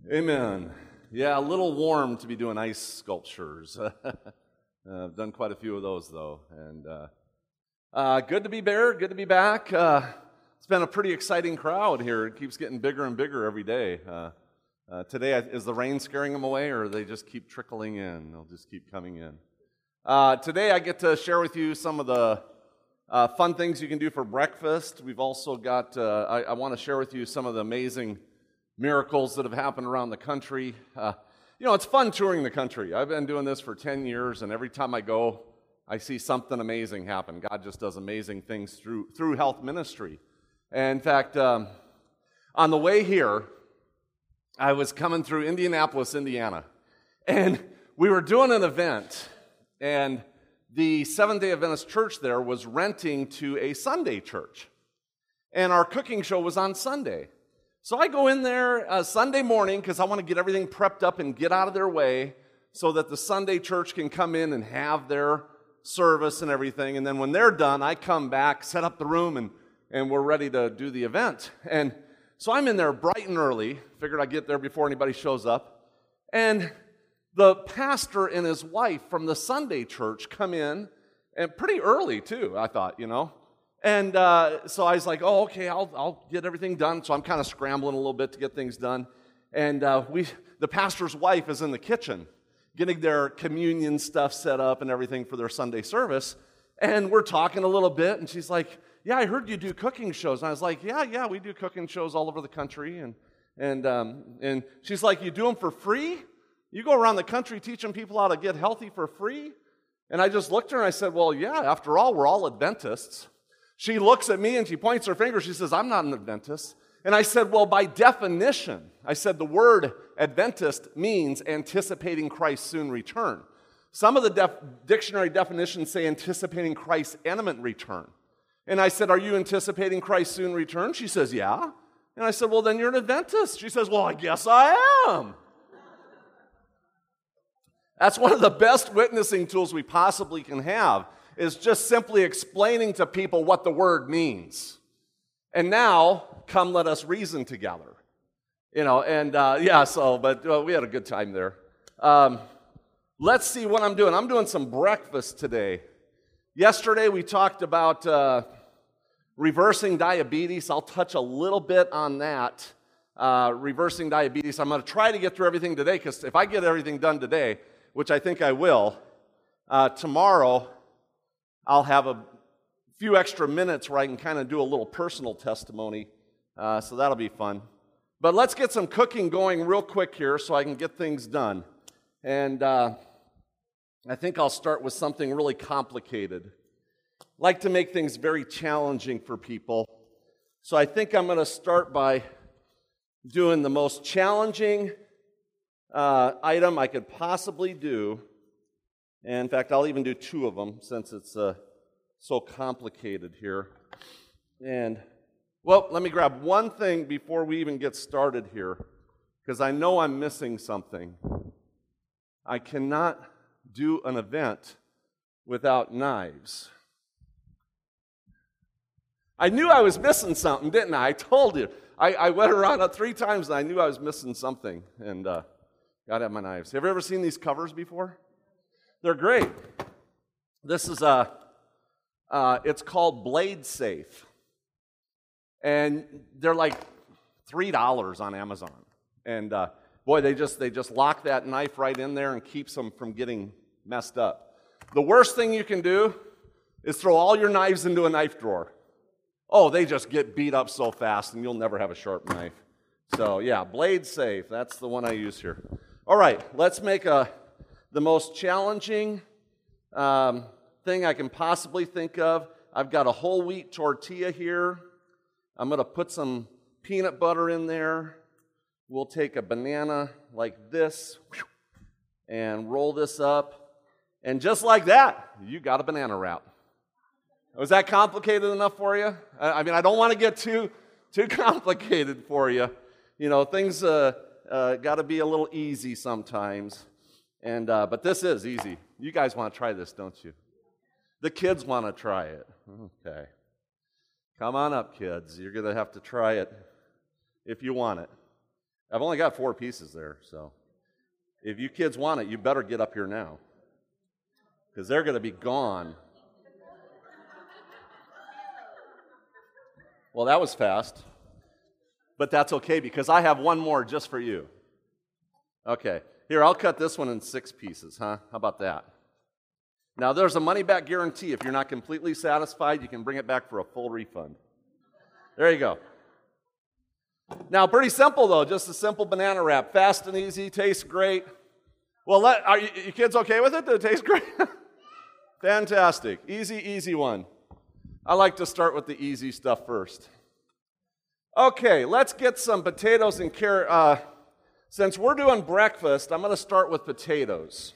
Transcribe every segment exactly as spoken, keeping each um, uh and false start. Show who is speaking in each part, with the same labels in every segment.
Speaker 1: Amen. Yeah, a little warm to be doing ice sculptures. uh, I've done quite a few of those, though. And uh, uh, good to be there, good to be back. Uh, it's been a pretty exciting crowd here. It keeps getting bigger and bigger every day. Uh, uh, today, is the rain scaring them away, or they just keep trickling in? They'll just keep coming in. Uh, today, I get to share with you some of the uh, fun things you can do for breakfast. We've also got, uh, I, I want to share with you some of the amazing miracles that have happened around the country. Uh, you know, it's fun touring the country. I've been doing this for ten years, and every time I go, I see something amazing happen. God just does amazing things through through health ministry. And in fact, um, on the way here, I was coming through Indianapolis, Indiana, and we were doing an event, and the Seventh-day Adventist church there was renting to a Sunday church, and our cooking show was on Sunday. So I go in there uh, Sunday morning because I want to get everything prepped up and get out of their way so that the Sunday church can come in and have their service and everything. And then when they're done, I come back, set up the room, and, and we're ready to do the event. And so I'm in there bright and early. Figured I'd get there before anybody shows up. And the pastor and his wife from the Sunday church come in, and pretty early too, I thought, you know. And uh, so I was like, oh, okay, I'll I'll get everything done. So I'm kind of scrambling a little bit to get things done. And uh, we, the pastor's wife is in the kitchen getting their communion stuff set up and everything for their Sunday service. And we're talking a little bit, and she's like, yeah, I heard you do cooking shows. And I was like, yeah, yeah, we do cooking shows all over the country. And and um, and she's like, you do them for free? You go around the country teaching people how to get healthy for free? And I just looked at her and I said, well, yeah, after all, we're all Adventists. She looks at me and she points her finger. She says, I'm not an Adventist. And I said, well, by definition, I said the word Adventist means anticipating Christ's soon return. Some of the def- dictionary definitions say anticipating Christ's imminent return. And I said, are you anticipating Christ's soon return? She says, yeah. And I said, well, then you're an Adventist. She says, well, I guess I am. That's one of the best witnessing tools we possibly can have, is just simply explaining to people what the word means. And now, come let us reason together. You know, and uh, yeah, so, but well, we had a good time there. Um, let's see what I'm doing. I'm doing some breakfast today. Yesterday we talked about uh, reversing diabetes. I'll touch a little bit on that, uh, reversing diabetes. I'm going to try to get through everything today, because if I get everything done today, which I think I will, uh, tomorrow I'll have a few extra minutes where I can kind of do a little personal testimony, uh, so that'll be fun. But let's get some cooking going real quick here so I can get things done. And uh, I think I'll start with something really complicated. I like to make things very challenging for people. So I think I'm going to start by doing the most challenging uh, item I could possibly do. And in fact, I'll even do two of them since it's uh, so complicated here. And, well, let me grab one thing before we even get started here, because I know I'm missing something. I cannot do an event without knives. I knew I was missing something, didn't I? I told you. I, I went around it three times, and I knew I was missing something, and uh, got to have my knives. Have you ever seen these covers before? They're great. This is a, uh, it's called Blade Safe. And they're like three dollars on Amazon. And uh, boy, they just they just lock that knife right in there and keeps them from getting messed up. The worst thing you can do is throw all your knives into a knife drawer. Oh, they just get beat up so fast and you'll never have a sharp knife. So yeah, Blade Safe, that's the one I use here. All right, let's make a the most challenging um, thing I can possibly think of. I've got a whole wheat tortilla here. I'm going to put some peanut butter in there. We'll take a banana like this and roll this up. And just like that, you got a banana wrap. Was that complicated enough for you? I mean, I don't want to get too too complicated for you. You know, things uh, uh, got to be a little easy sometimes. And uh, but this is easy. You guys want to try this, don't you? The kids want to try it. Okay. Come on up, kids. You're going to have to try it if you want it. I've only got four pieces there, so if you kids want it, you better get up here now, because they're going to be gone. Well, that was fast, but that's okay because I have one more just for you. Okay, here, I'll cut this one in six pieces, huh? How about that? Now, there's a money-back guarantee. If you're not completely satisfied, you can bring it back for a full refund. There you go. Now, pretty simple, though, just a simple banana wrap. Fast and easy, tastes great. Well, let, are you, you kids okay with it? Does it taste great? Fantastic. Easy, easy one. I like to start with the easy stuff first. Okay, let's get some potatoes and carrot. Uh, since we're doing breakfast, I'm going to start with potatoes.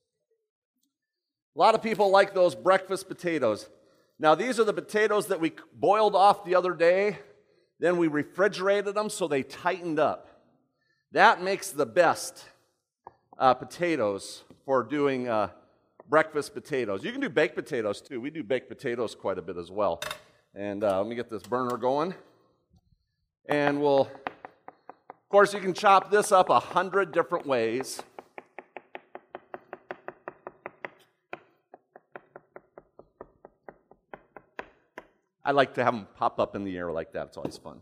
Speaker 1: A lot of people like those breakfast potatoes. Now, these are the potatoes that we boiled off the other day. Then we refrigerated them so they tightened up. That makes the best uh, potatoes for doing uh, breakfast potatoes. You can do baked potatoes too. We do baked potatoes quite a bit as well. And uh, let me get this burner going. And we'll, of course, you can chop this up a hundred different ways. I like to have them pop up in the air like that. It's always fun.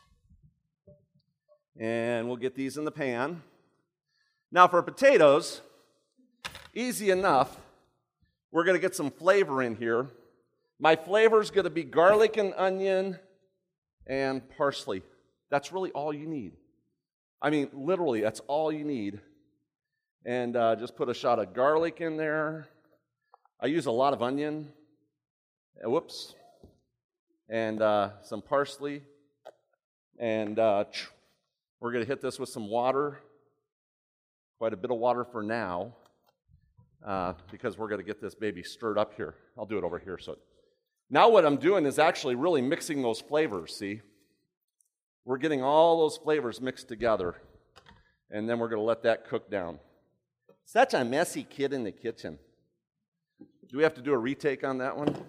Speaker 1: And we'll get these in the pan. Now for potatoes, easy enough. We're going to get some flavor in here. My flavor is going to be garlic and onion and parsley. That's really all you need. I mean, literally, that's all you need. And uh, just put a shot of garlic in there. I use a lot of onion. Uh, whoops. And uh, some parsley. And uh, we're going to hit this with some water. Quite a bit of water for now. Uh, because we're going to get this baby stirred up here. I'll do it over here. So now what I'm doing is actually really mixing those flavors, see? We're getting all those flavors mixed together. And then we're going to let that cook down. Such a messy kid in the kitchen. Do we have to do a retake on that one?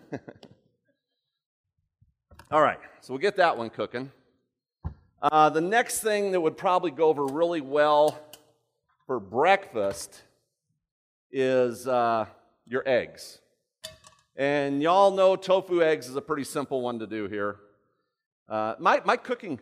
Speaker 1: All right, so we'll get that one cooking. Uh, the next thing that would probably go over really well for breakfast is uh, your eggs. And y'all know tofu eggs is a pretty simple one to do here. Uh, my, my cooking...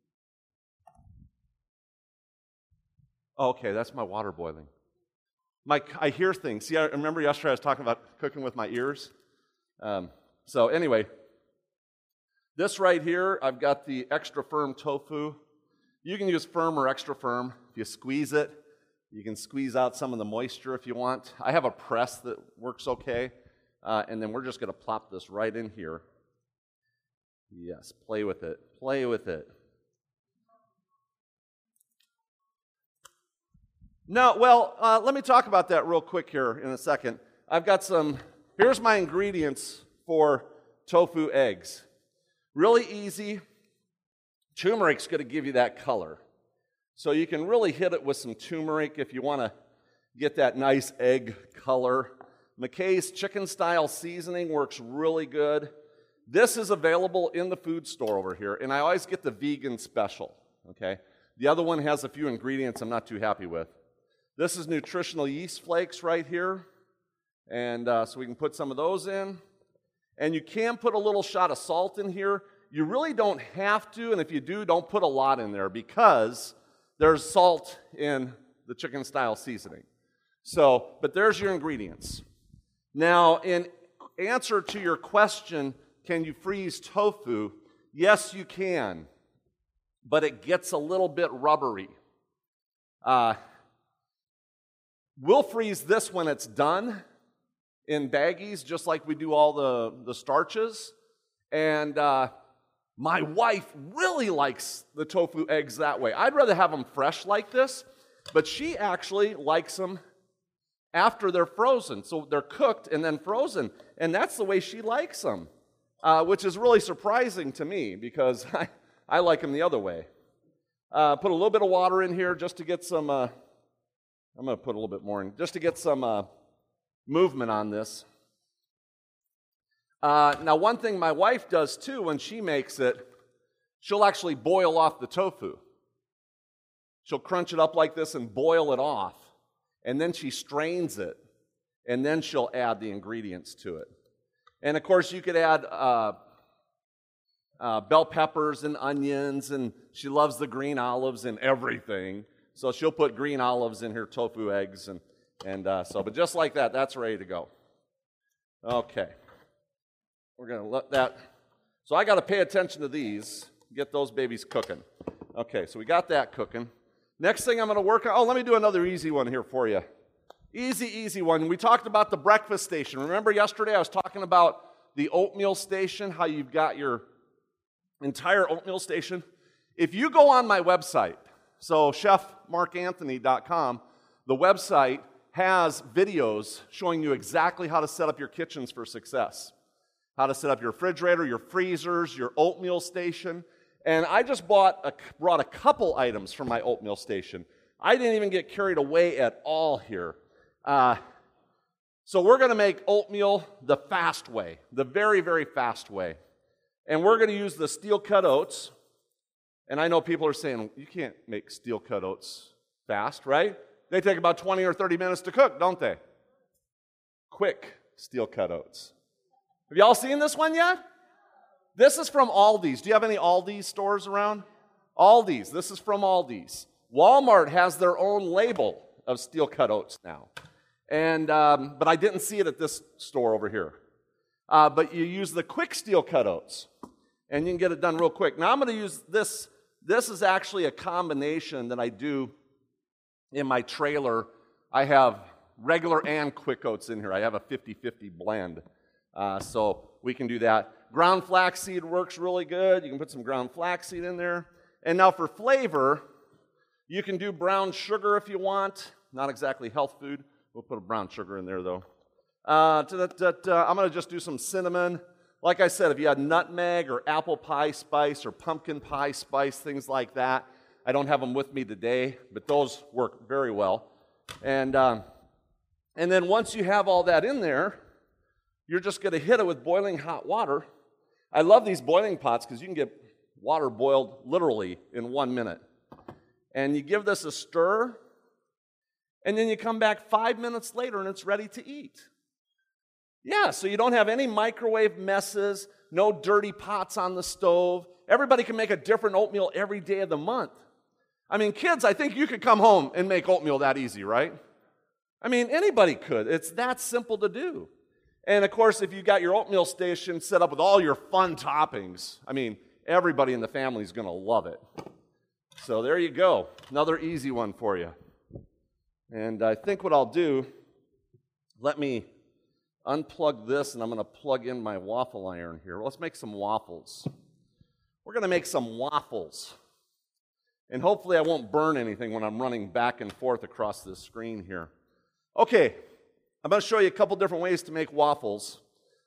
Speaker 1: Oh, okay, that's my water boiling. My, I hear things. See, I remember yesterday I was talking about cooking with my ears. Um, so anyway, this right here, I've got the extra firm tofu. You can use firm or extra firm. If you squeeze it, you can squeeze out some of the moisture if you want. I have a press that works okay. Uh, and then we're just going to plop this right in here. Yes, play with it. Play with it. No, well, uh, let me talk about that real quick here in a second. I've got some, here's my ingredients for tofu eggs. Really easy. Turmeric's going to give you that color. So you can really hit it with some turmeric if you want to get that nice egg color. McKay's chicken style seasoning works really good. This is available in the food store over here, and I always get the vegan special, okay? The other one has a few ingredients I'm not too happy with. This is nutritional yeast flakes right here, and uh, so we can put some of those in. And you can put a little shot of salt in here. You really don't have to, and if you do, don't put a lot in there because there's salt in the chicken style seasoning. So, but there's your ingredients. Now, in answer to your question, can you freeze tofu? Yes, you can, but it gets a little bit rubbery. Uh, we'll freeze this when it's done in baggies, just like we do all the, the starches. And uh, my wife really likes the tofu eggs that way. I'd rather have them fresh like this, but she actually likes them after they're frozen. So they're cooked and then frozen, and that's the way she likes them, uh, which is really surprising to me because I, I like them the other way. Uh, put a little bit of water in here just to get some, uh, I'm going to put a little bit more in, just to get some uh, movement on this. Uh, now, one thing my wife does too when she makes it, she'll actually boil off the tofu. She'll crunch it up like this and boil it off. And then she strains it. And then she'll add the ingredients to it. And of course, you could add uh, uh, bell peppers and onions, and she loves the green olives and everything. So she'll put green olives in her tofu eggs, and, and uh, so, but just like that, that's ready to go. Okay. We're going to let that, so I got to pay attention to these, get those babies cooking. Okay, so we got that cooking. Next thing I'm going to work on, oh, let me do another easy one here for you. Easy, easy one. We talked about the breakfast station. Remember yesterday I was talking about the oatmeal station, how you've got your entire oatmeal station? If you go on my website, so chef mark anthony dot com, the website has videos showing you exactly how to set up your kitchens for success. How to set up your refrigerator, your freezers, your oatmeal station. And I just bought a, brought a couple items from my oatmeal station. I didn't even get carried away at all here. Uh, so we're going to make oatmeal the fast way, the very, very fast way. And we're going to use the steel-cut oats. And I know people are saying, you can't make steel-cut oats fast, right? They take about twenty or thirty minutes to cook, don't they? Quick steel-cut oats. Have you all seen this one yet? This is from Aldi's. Do you have any Aldi's stores around? Aldi's. This is from Aldi's. Walmart has their own label of steel-cut oats now. And um, but I didn't see it at this store over here. Uh, but you use the quick steel-cut oats, and you can get it done real quick. Now I'm going to use this. This is actually a combination that I do in my trailer. I have regular and quick oats in here. I have a fifty-fifty blend. Uh, so we can do that. Ground flaxseed works really good. You can put some ground flaxseed in there. And now for flavor, you can do brown sugar if you want. Not exactly health food. We'll put a brown sugar in there, though. Uh, to the, to, to, I'm going to just do some cinnamon. Like I said, if you had nutmeg or apple pie spice or pumpkin pie spice, things like that. I don't have them with me today, but those work very well. And, um, and then once you have all that in there, you're just going to hit it with boiling hot water. I love these boiling pots because you can get water boiled literally in one minute. And you give this a stir, and then you come back five minutes later and it's ready to eat. Yeah, so you don't have any microwave messes, no dirty pots on the stove. Everybody can make a different oatmeal every day of the month. I mean, kids, I think you could come home and make oatmeal that easy, right? I mean, anybody could. It's that simple to do. And of course, if you got your oatmeal station set up with all your fun toppings, I mean, everybody in the family is going to love it. So there you go. Another easy one for you. And I think what I'll do, let me unplug this, and I'm going to plug in my waffle iron here. Let's make some waffles. We're going to make some waffles. And hopefully I won't burn anything when I'm running back and forth across this screen here. Okay, I'm going to show you a couple different ways to make waffles.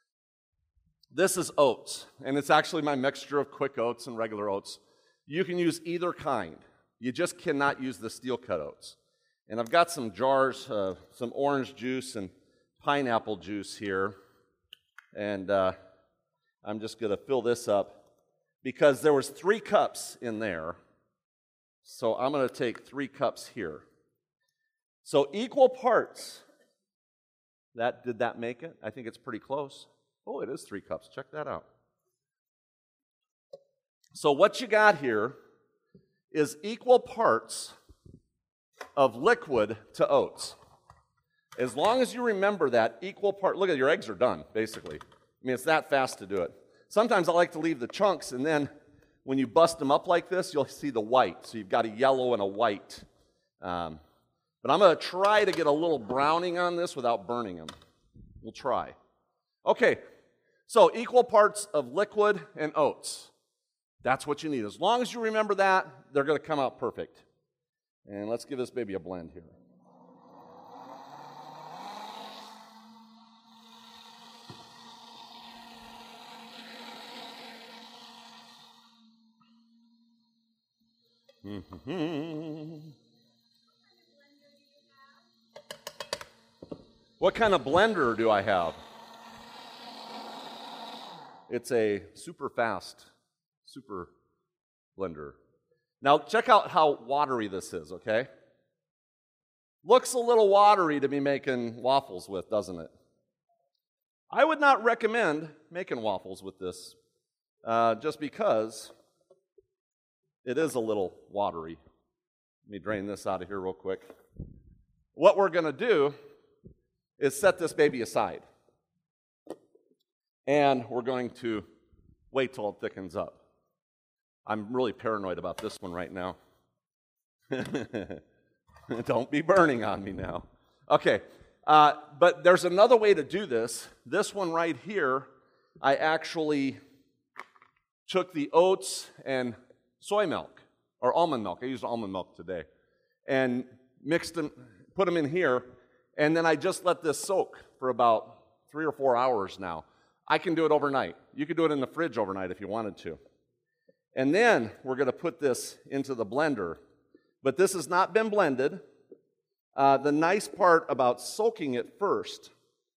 Speaker 1: This is oats, and it's actually my mixture of quick oats and regular oats. You can use either kind. You just cannot use the steel-cut oats. And I've got some jars, uh, some orange juice and pineapple juice here. And uh, I'm just going to fill this up because there was three cups in there. So I'm going to take three cups here. So equal parts. That, did that make it? I think it's pretty close. Oh, it is three cups. Check that out. So what you got here is equal parts of liquid to oats. As long as you remember that equal part, look at your eggs are done, basically. I mean, it's that fast to do it. Sometimes I like to leave the chunks, and then when you bust them up like this, you'll see the white. So you've got a yellow and a white. Um, but I'm going to try to get a little browning on this without burning them. We'll try. Okay, so equal parts of liquid and oats. That's what you need. As long as you remember that, they're going to come out perfect. And let's give this baby a blend here. What kind of blender do I have? It's a super fast, super blender. Now, check out how watery this is, okay? Looks a little watery to be making waffles with, doesn't it? I would not recommend making waffles with this, uh, just because it is a little watery. Let me drain this out of here real quick. What we're going to do is set this baby aside. And we're going to wait till it thickens up. I'm really paranoid about this one right now. Don't be burning on me now. Okay, uh, but there's another way to do this. This one right here, I actually took the oats and soy milk, or almond milk. I used almond milk today. And mixed them, put them in here, and then I just let this soak for about three or four hours now. I can do it overnight. You could do it in the fridge overnight if you wanted to. And then we're going to put this into the blender. But this has not been blended. Uh, the nice part about soaking it first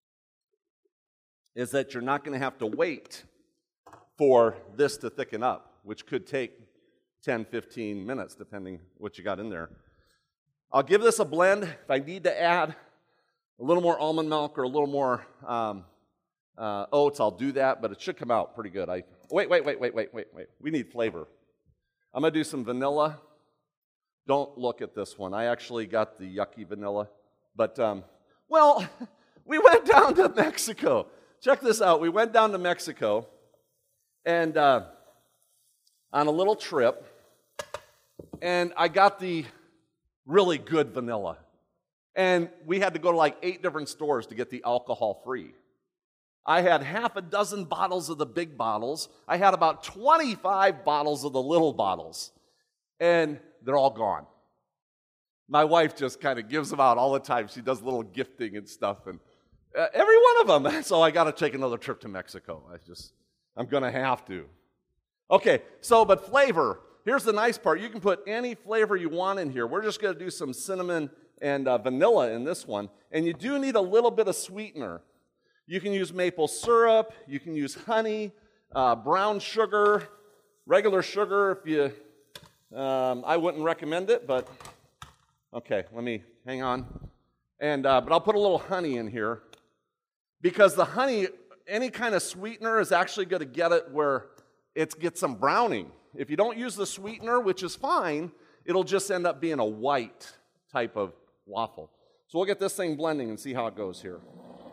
Speaker 1: is that you're not going to have to wait for this to thicken up, which could take ten, fifteen minutes, depending what you got in there. I'll give this a blend. If I need to add a little more almond milk or a little more um, uh, oats, I'll do that, but it should come out pretty good. I Wait, wait, wait, wait, wait, wait, wait. We need flavor. I'm going to do some vanilla. Don't look at this one. I actually got the yucky vanilla. But, um, well, we went down to Mexico. Check this out. We went down to Mexico and uh, on a little trip, and I got the really good vanilla. And we had to go to like eight different stores to get the alcohol-free. I had half a dozen bottles of the big bottles. I had about twenty-five bottles of the little bottles. And they're all gone. My wife just kind of gives them out all the time. She does little gifting and stuff. And uh, every one of them. So I got to take another trip to Mexico. I just, I'm going to have to. Okay, so, but flavor. Here's the nice part. You can put any flavor you want in here. We're just going to do some cinnamon and uh, vanilla in this one. And you do need a little bit of sweetener. You can use maple syrup, you can use honey, uh, brown sugar, regular sugar if you, um, I wouldn't recommend it, but, okay, let me, hang on. And, uh, but I'll put a little honey in here, because the honey, any kind of sweetener is actually going to get it where it gets some browning. If you don't use the sweetener, which is fine, it'll just end up being a white type of waffle. So we'll get this thing blending and see how it goes here.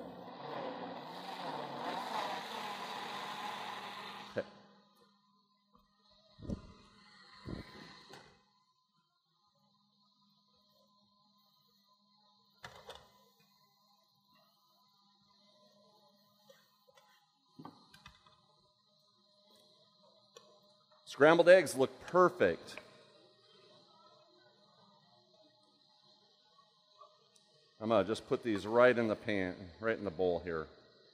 Speaker 1: Scrambled eggs look perfect. I'm going to just put these right in the pan, right in the bowl here.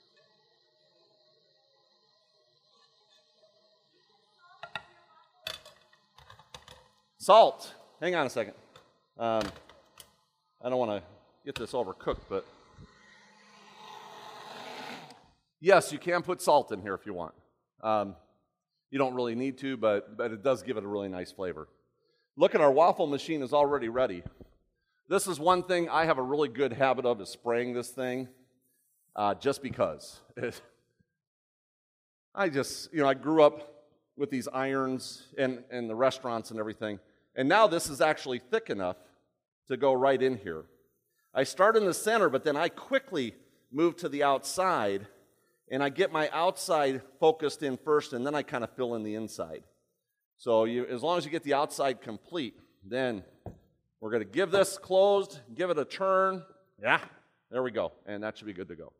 Speaker 1: Salt. Hang on a second. Um, I don't want to get this overcooked, but yes, you can put salt in here if you want. Um, You don't really need to, but, but it does give it a really nice flavor. Look at our waffle machine is already ready. This is one thing I have a really good habit of, is spraying this thing, uh, just because. It, I just, you know, I grew up with these irons and, and the restaurants and everything, and now this is actually thick enough to go right in here. I start in the center, but then I quickly move to the outside, and I get my outside focused in first, and then I kind of fill in the inside. So you, as long as you get the outside complete, then we're going to give this closed, give it a turn. Yeah, there we go. And that should be good to go.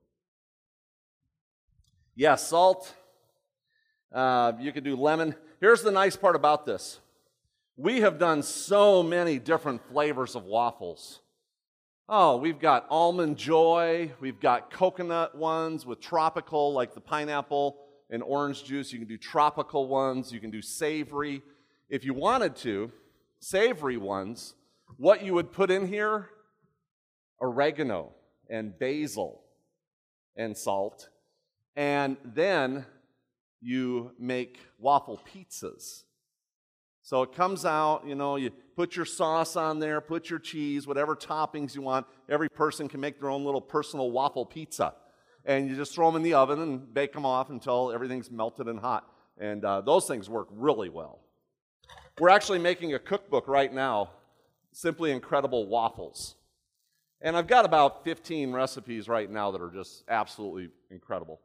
Speaker 1: Yeah, salt. Uh, you can do lemon. Here's the nice part about this. We have done so many different flavors of waffles. Oh, we've got Almond Joy, we've got coconut ones with tropical, like the pineapple and orange juice. You can do tropical ones, you can do savory. If you wanted to, savory ones, what you would put in here, oregano and basil and salt, and then you make waffle pizzas. So it comes out, you know, you put your sauce on there, put your cheese, whatever toppings you want. Every person can make their own little personal waffle pizza. And you just throw them in the oven and bake them off until everything's melted and hot. And uh, those things work really well. We're actually making a cookbook right now, Simply Incredible Waffles. And I've got about fifteen recipes right now that are just absolutely incredible.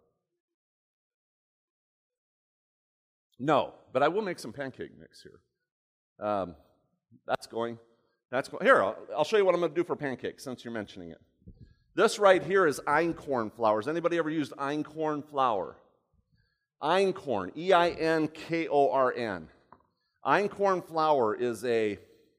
Speaker 1: No, but I will make some pancake mix here. Um, that's going. That's going. Here, I'll, I'll show you what I'm going to do for pancakes since you're mentioning it. This right here is einkorn flour. Has anybody ever used einkorn flour? Einkorn, E I N K O R N. Einkorn flour is a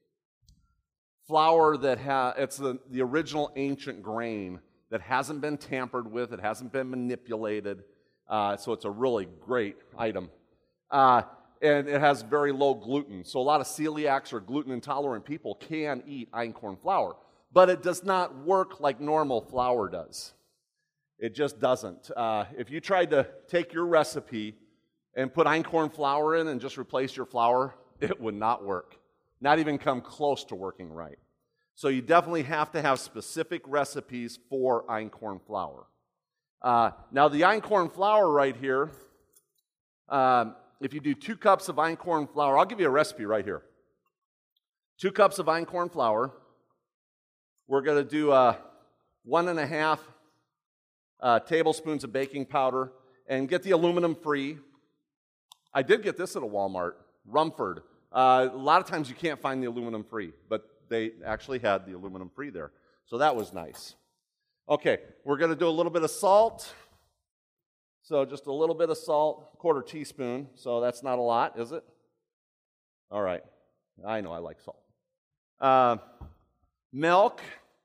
Speaker 1: flour that has, it's the, the original ancient grain that hasn't been tampered with, it hasn't been manipulated, uh, so it's a really great item. Uh, and it has very low gluten, so a lot of celiacs or gluten intolerant people can eat einkorn flour, but it does not work like normal flour does. It just doesn't. Uh, if you tried to take your recipe and put einkorn flour in and just replace your flour, it would not work. Not even come close to working right. So you definitely have to have specific recipes for einkorn flour. Uh, now the einkorn flour right here, um, if you do two cups of einkorn flour, I'll give you a recipe right here. Two cups of einkorn flour. We're going to do uh, one and a half uh, tablespoons of baking powder and get the aluminum free. I did get this at a Walmart, Rumford. Uh, a lot of times you can't find the aluminum free, but they actually had the aluminum free there. So that was nice. Okay, we're going to do a little bit of salt. So just a little bit of salt, quarter teaspoon. So that's not a lot, is it? All right. I know I like salt. Uh, milk.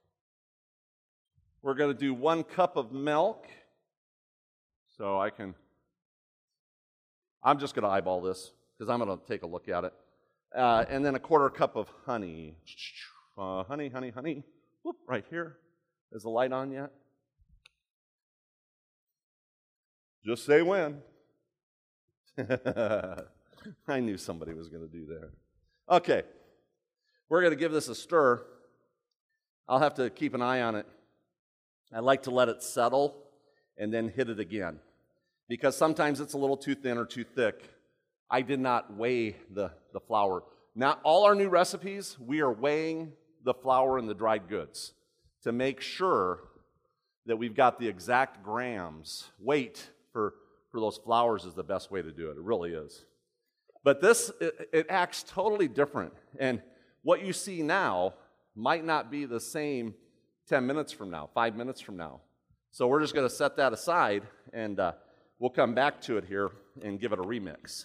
Speaker 1: We're going to do one cup of milk. So I can, I'm just going to eyeball this because I'm going to take a look at it. Uh, and then a quarter cup of honey. Uh, honey, honey, honey. Whoop, right here. Is the light on yet? Just say when. I knew somebody was going to do that. Okay. We're going to give this a stir. I'll have to keep an eye on it. I like to let it settle and then hit it again. Because sometimes it's a little too thin or too thick. I did not weigh the, the flour. Not all our new recipes, we are weighing the flour and the dried goods to make sure that we've got the exact grams. Weight for, for those flours is the best way to do it. It really is. But this, it, it acts totally different. And what you see now might not be the same ten minutes from now, five minutes from now. So we're just going to set that aside, and uh, we'll come back to it here and give it a remix.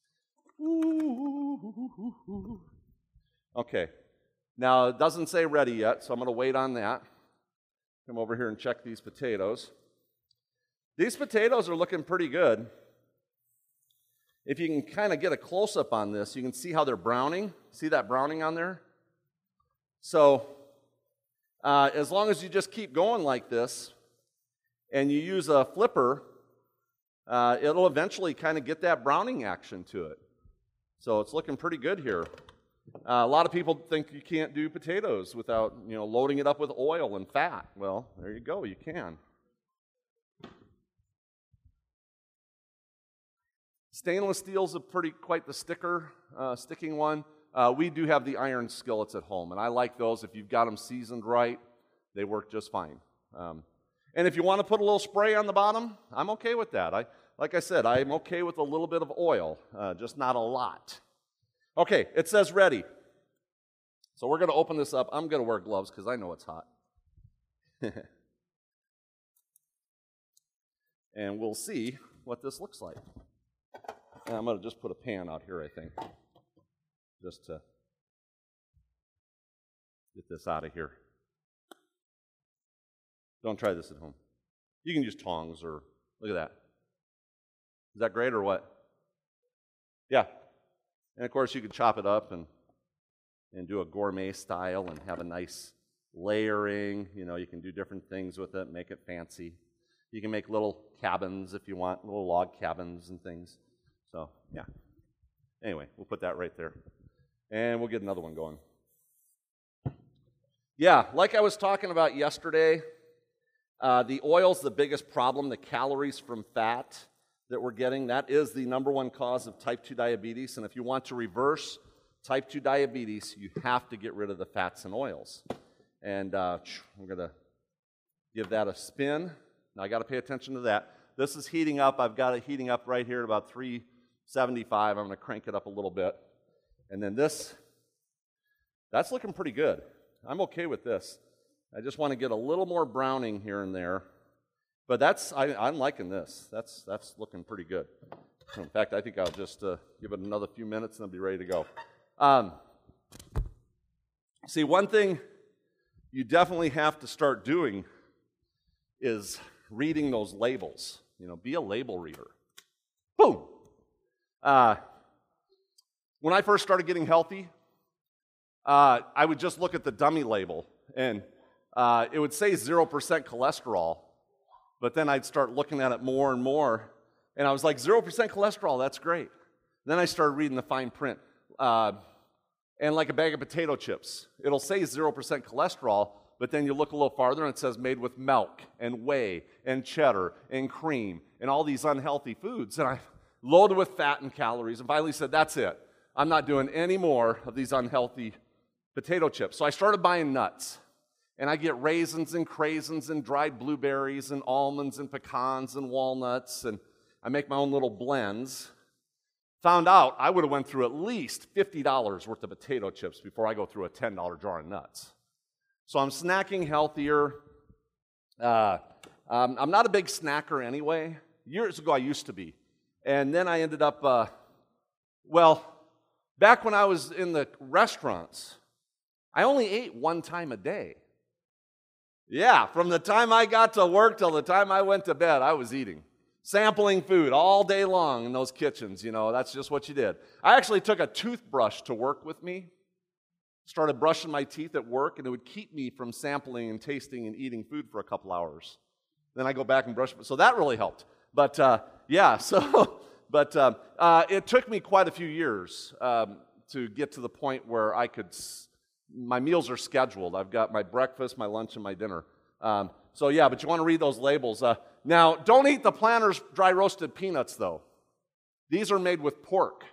Speaker 1: Okay. Now, it doesn't say ready yet, so I'm going to wait on that. Come over here and check these potatoes. These potatoes are looking pretty good. If you can kind of get a close-up on this, you can see how they're browning. See that browning on there? So, uh, as long as you just keep going like this, and you use a flipper, uh, it'll eventually kind of get that browning action to it. So it's looking pretty good here. Uh, a lot of people think you can't do potatoes without, you know, loading it up with oil and fat. Well, there you go, you can. Stainless steel's a pretty quite the sticker, uh, sticking one. Uh, we do have the iron skillets at home, and I like those. If you've got them seasoned right, they work just fine. Um, and if you want to put a little spray on the bottom, I'm okay with that. I, like I said, I'm okay with a little bit of oil, uh, just not a lot. Okay, it says ready. So we're going to open this up. I'm going to wear gloves because I know it's hot. And we'll see what this looks like. And I'm going to just put a pan out here, I think, just to get this out of here. Don't try this at home. You can use tongs or, look at that. Is that great or what? Yeah. And of course you can chop it up and, and do a gourmet style and have a nice layering. You know, you can do different things with it, make it fancy. You can make little cabins if you want, little log cabins and things. So, yeah. Anyway, we'll put that right there. And we'll get another one going. Yeah, like I was talking about yesterday, uh, the oil's the biggest problem, the calories from fat that we're getting. That is the number one cause of type two diabetes. And if you want to reverse type two diabetes, you have to get rid of the fats and oils. And uh, we're going to give that a spin. Now, I got to pay attention to that. This is heating up. I've got it heating up right here at about three seventy-five. I'm going to crank it up a little bit. And then this, that's looking pretty good. I'm okay with this. I just want to get a little more browning here and there. But that's, I, I'm liking this. That's, that's looking pretty good. In fact, I think I'll just uh, give it another few minutes and I'll be ready to go. Um, see, one thing you definitely have to start doing is reading those labels. You know, be a label reader. Boom! Uh, when I first started getting healthy, uh, I would just look at the dummy label, and uh, it would say zero percent cholesterol, but then I'd start looking at it more and more, and I was like, zero percent cholesterol, that's great. Then I started reading the fine print, uh, and like a bag of potato chips, it'll say zero percent cholesterol, but then you look a little farther and it says made with milk and whey and cheddar and cream and all these unhealthy foods, and I loaded with fat and calories, and finally said, that's it. I'm not doing any more of these unhealthy potato chips. So I started buying nuts, and I get raisins and craisins and dried blueberries and almonds and pecans and walnuts, and I make my own little blends. Found out I would have went through at least fifty dollars worth of potato chips before I go through a ten dollar jar of nuts. So I'm snacking healthier. Uh, um, I'm not a big snacker anyway. Years ago I used to be. And then I ended up, uh, well, back when I was in the restaurants, I only ate one time a day. Yeah, from the time I got to work till the time I went to bed, I was eating. Sampling food all day long in those kitchens, you know, that's just what you did. I actually took a toothbrush to work with me, started brushing my teeth at work, and it would keep me from sampling and tasting and eating food for a couple hours. Then I go back and brush, so that really helped. But, uh, yeah, so, but uh, uh, it took me quite a few years um, to get to the point where I could... My meals are scheduled. I've got my breakfast, my lunch, and my dinner. Um, so yeah, but you want to read those labels. Uh, now, don't eat the Planters dry roasted peanuts, though. These are made with pork.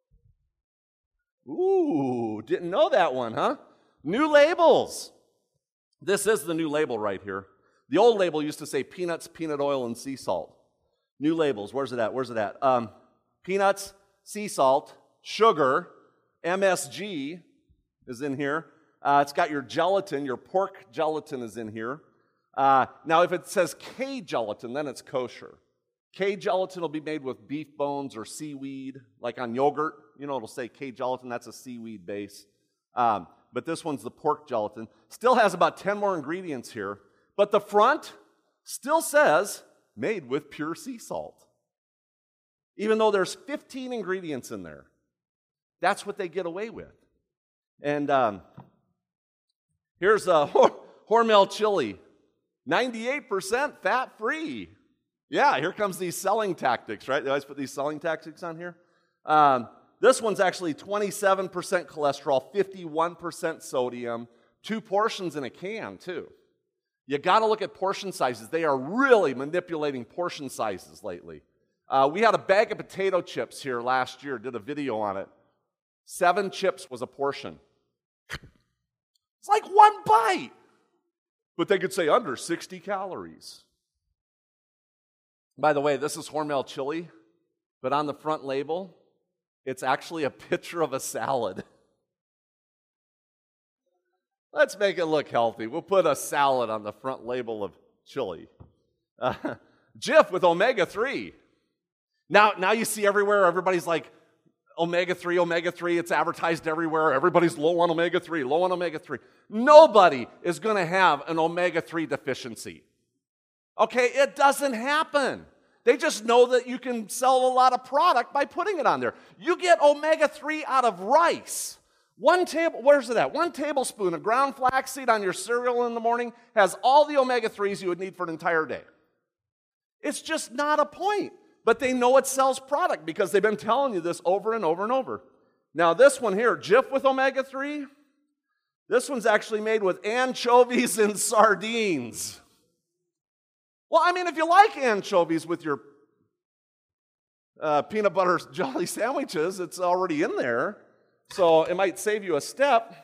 Speaker 1: Ooh, didn't know that one, huh? New labels. This is the new label right here. The old label used to say peanuts, peanut oil, and sea salt. New labels. Where's it at? Where's it at? Um, peanuts, sea salt, sugar, M S G is in here. Uh, it's got your gelatin, your pork gelatin is in here. Uh, now, if it says K gelatin, then it's kosher. K gelatin will be made with beef bones or seaweed, like on yogurt. You know, it'll say K gelatin, that's a seaweed base. Um, but this one's the pork gelatin. Still has about ten more ingredients here, but the front still says made with pure sea salt. Even though there's fifteen ingredients in there. That's what they get away with. And um, here's a Hormel chili, ninety-eight percent fat-free. Yeah, here comes these selling tactics, right? They always put these selling tactics on here. Um, this one's actually twenty-seven percent cholesterol, fifty-one percent sodium, two portions in a can, too. You got to look at portion sizes. They are really manipulating portion sizes lately. Uh, we had a bag of potato chips here last year, did a video on it. Seven chips was a portion. It's like one bite. But they could say under sixty calories. By the way, this is Hormel chili, but on the front label, it's actually a picture of a salad. Let's make it look healthy. We'll put a salad on the front label of chili. Uh, Jif with omega three. Now, now you see everywhere, everybody's like, omega three, omega three, it's advertised everywhere. Everybody's low on omega three, low on omega three. Nobody is going to have an omega three deficiency. Okay, it doesn't happen. They just know that you can sell a lot of product by putting it on there. You get omega three out of rice. One table, where's it at? One tablespoon of ground flaxseed on your cereal in the morning has all the omega threes you would need for an entire day. It's just not a point. But they know it sells product because they've been telling you this over and over and over. Now this one here, Jif with omega three, this one's actually made with anchovies and sardines. Well, I mean, if you like anchovies with your uh, peanut butter jelly sandwiches, it's already in there. So it might save you a step.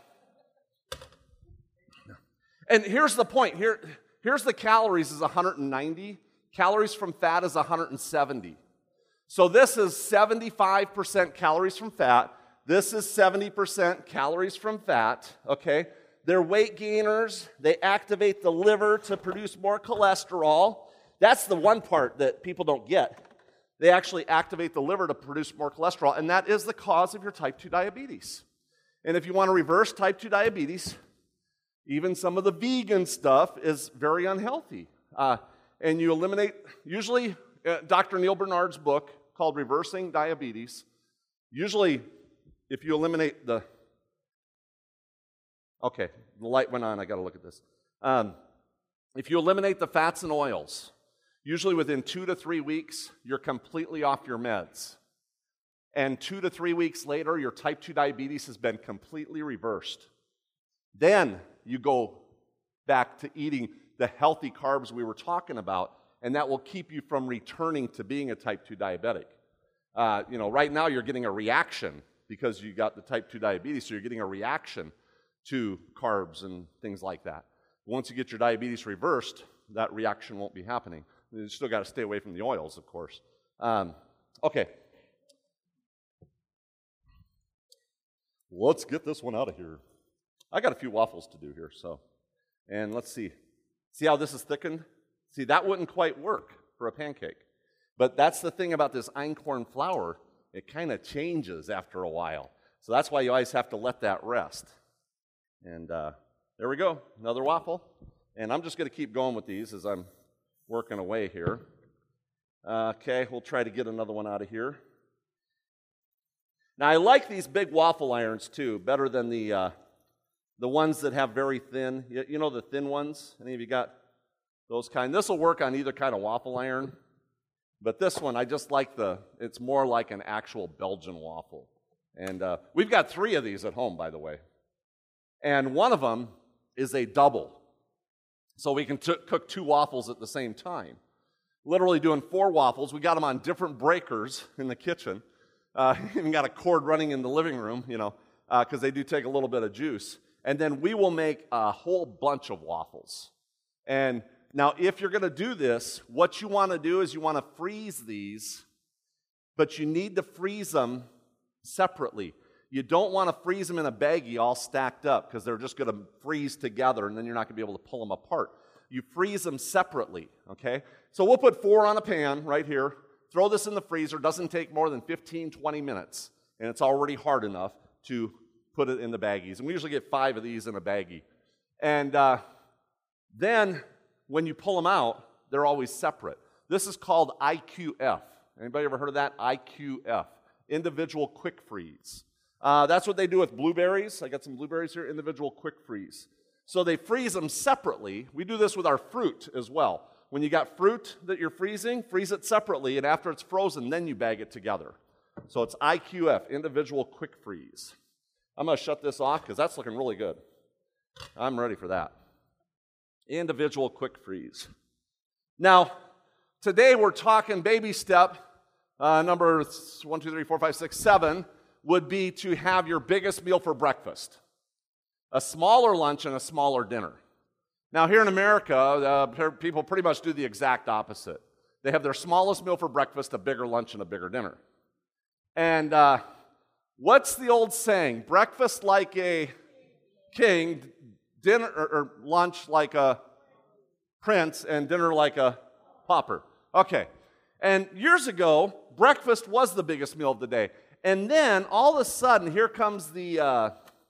Speaker 1: And here's the point. Here, here's the calories is one hundred ninety. Calories from fat is one hundred seventy. So this is seventy-five percent calories from fat. This is seventy percent calories from fat, okay? They're weight gainers. They activate the liver to produce more cholesterol. That's the one part that people don't get. They actually activate the liver to produce more cholesterol, and that is the cause of your type two diabetes. And if you want to reverse type two diabetes, even some of the vegan stuff is very unhealthy. Uh, and you eliminate, usually, uh, Doctor Neil Bernard's book called Reversing Diabetes, usually if you eliminate the, okay, the light went on, I got to look at this. Um, if you eliminate the fats and oils, usually within two to three weeks, you're completely off your meds. And two to three weeks later, your type two diabetes has been completely reversed. Then you go back to eating the healthy carbs we were talking about, and that will keep you from returning to being a type two diabetic. Uh, you know, right now you're getting a reaction because you got the type two diabetes, so you're getting a reaction to carbs and things like that. Once you get your diabetes reversed, that reaction won't be happening. You still got to stay away from the oils, of course. Um, okay. Let's get this one out of here. I got a few waffles to do here, so. And let's see. See how this is thickened? See, that wouldn't quite work for a pancake. But that's the thing about this einkorn flour. It kind of changes after a while. So that's why you always have to let that rest. And uh, there we go, another waffle. And I'm just going to keep going with these as I'm working away here. Uh, okay, we'll try to get another one out of here. Now, I like these big waffle irons, too, better than the uh, the ones that have very thin. You, you know the thin ones? Any of you got those kind? This will work on either kind of waffle iron. But this one, I just like the, it's more like an actual Belgian waffle. And uh, we've got three of these at home, by the way. And one of them is a double. So we can t- cook two waffles at the same time. Literally doing four waffles. We got them on different breakers in the kitchen. Uh, even got a cord running in the living room, you know, because uh, they do take a little bit of juice. And then we will make a whole bunch of waffles. And now, if you're going to do this, what you want to do is you want to freeze these, but you need to freeze them separately. You don't want to freeze them in a baggie all stacked up because they're just going to freeze together and then you're not going to be able to pull them apart. You freeze them separately, okay? So we'll put four on a pan right here, throw this in the freezer. Doesn't take more than fifteen, twenty minutes, and it's already hard enough to put it in the baggies. And we usually get five of these in a baggie. And uh, then when you pull them out, they're always separate. This is called I Q F. Anybody ever heard of that? I Q F, individual quick freeze. Uh, that's what they do with blueberries. I got some blueberries here, individual quick freeze. So they freeze them separately. We do this with our fruit as well. When you got fruit that you're freezing, freeze it separately, and after it's frozen, then you bag it together. So it's I Q F, individual quick freeze. I'm going to shut this off because that's looking really good. I'm ready for that. Individual quick freeze. Now, today we're talking baby step uh, number one, two, three, four, five, six, seven would be to have your biggest meal for breakfast, a smaller lunch and a smaller dinner. Now, here in America, uh, people pretty much do the exact opposite. They have their smallest meal for breakfast, a bigger lunch, and a bigger dinner. And uh, what's the old saying? Breakfast like a king, dinner or, or lunch like a prince, and dinner like a pauper. Okay. And years ago, breakfast was the biggest meal of the day. And then, all of a sudden, here comes the uh,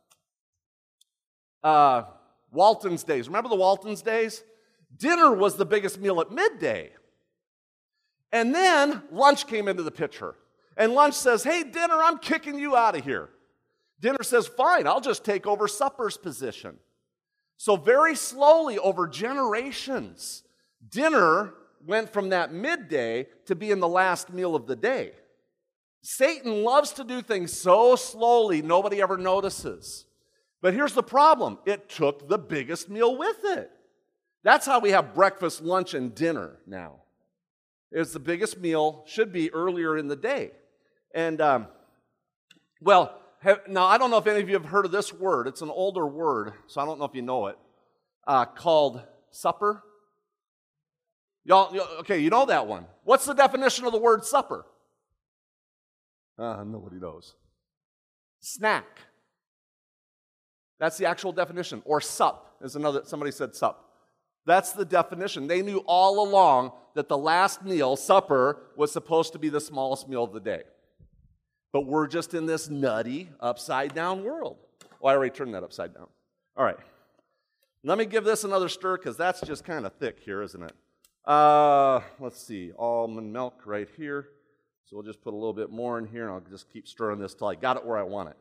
Speaker 1: uh, Walton's days. Remember the Walton's days? Dinner was the biggest meal at midday. And then, lunch came into the picture. And lunch says, hey, dinner, I'm kicking you out of here. Dinner says, fine, I'll just take over supper's position. So very slowly, over generations, dinner went from that midday to being the last meal of the day. Satan loves to do things so slowly nobody ever notices. But here's the problem. It took the biggest meal with it. That's how we have breakfast, lunch, and dinner now. It's the biggest meal, should be earlier in the day. And, um, well, have, now I don't know if any of you have heard of this word. It's an older word, so I don't know if you know it, uh, called supper. Y'all, okay, you know that one. What's the definition of the word supper? Uh, nobody knows. Snack. That's the actual definition. Or sup is another, somebody said sup. That's the definition. They knew all along that the last meal, supper, was supposed to be the smallest meal of the day. But we're just in this nutty, upside-down world. Oh, I already turned that upside down. All right. Let me give this another stir, because that's just kind of thick here, isn't it? Uh, let's see. Almond milk right here. So we'll just put a little bit more in here, and I'll just keep stirring this till I got it where I want it.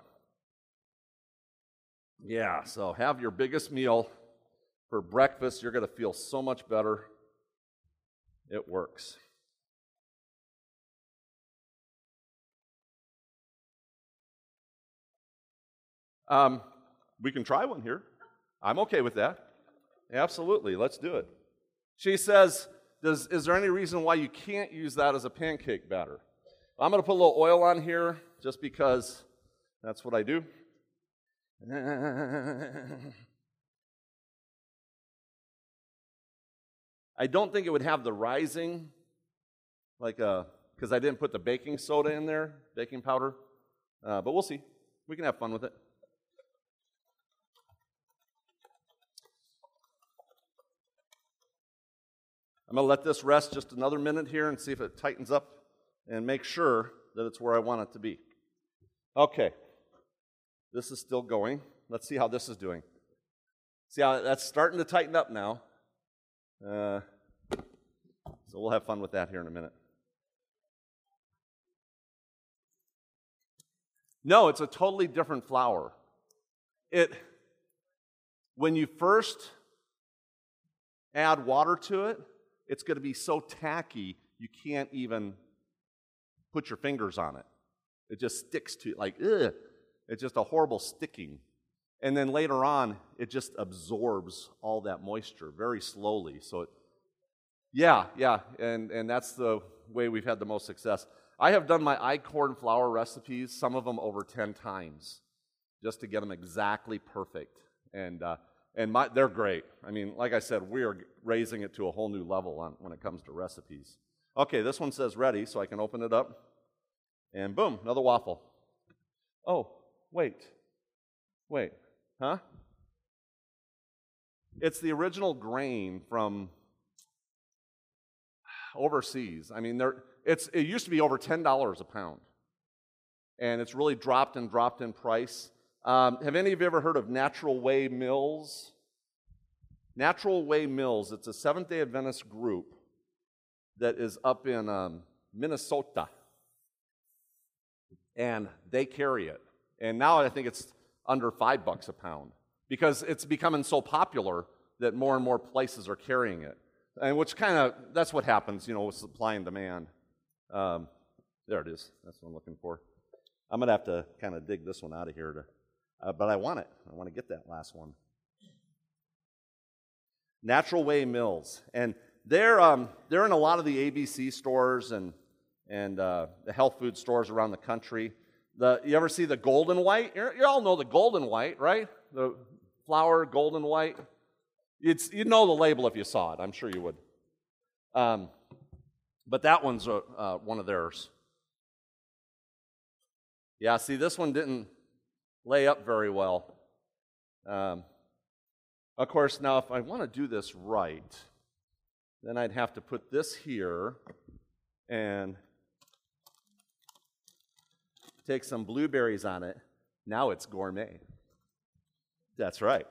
Speaker 1: Yeah, so have your biggest meal for breakfast. You're going to feel so much better. It works. Um, we can try one here. I'm okay with that. Absolutely, let's do it. She says, Does, is there any reason why you can't use that as a pancake batter? I'm going to put a little oil on here just because that's what I do. I don't think it would have the rising, like a, because I didn't put the baking soda in there, baking powder, uh, but we'll see. We can have fun with it. I'm going to let this rest just another minute here and see if it tightens up and make sure that it's where I want it to be. Okay. This is still going. Let's see how this is doing. See how that's starting to tighten up now. Uh, so we'll have fun with that here in a minute. No, it's a totally different flour. It, when you first add water to it, it's going to be so tacky you can't even put your fingers on it. It just sticks to it like, ugh. It's just a horrible sticking. And then later on, it just absorbs all that moisture very slowly. So, it, yeah, yeah, and, and that's the way we've had the most success. I have done my I-corn flour recipes, some of them over ten times, just to get them exactly perfect. And uh, and my, they're great. I mean, like I said, we are raising it to a whole new level on, when it comes to recipes. Okay, this one says ready, so I can open it up. And boom, another waffle. Oh, wait. Wait. Huh? It's the original grain from overseas. I mean, there, it's, it used to be over ten dollars a pound. And it's really dropped and dropped in price. Um, have any of you ever heard of Natural Way Mills? Natural Way Mills, it's a Seventh-day Adventist group that is up in um, Minnesota. And they carry it. And now I think it's under five bucks a pound because it's becoming so popular that more and more places are carrying it. And which kind of, that's what happens, you know, with supply and demand. Um, there it is. That's what I'm looking for. I'm going to have to kind of dig this one out of here to... Uh, but I want it. I want to get that last one. Natural Way Mills. And they're um, they're in a lot of the A B C stores and, and uh, the health food stores around the country. The, you ever see the Golden White? You're, you all know the Golden White, right? The flour, Golden White. It's, you'd know the label if you saw it. I'm sure you would. Um, but that one's a, uh, one of theirs. Yeah, see, this one didn't lay up very well. Um, of course, now if I want to do this right, then I'd have to put this here and take some blueberries on it. Now it's gourmet. That's right.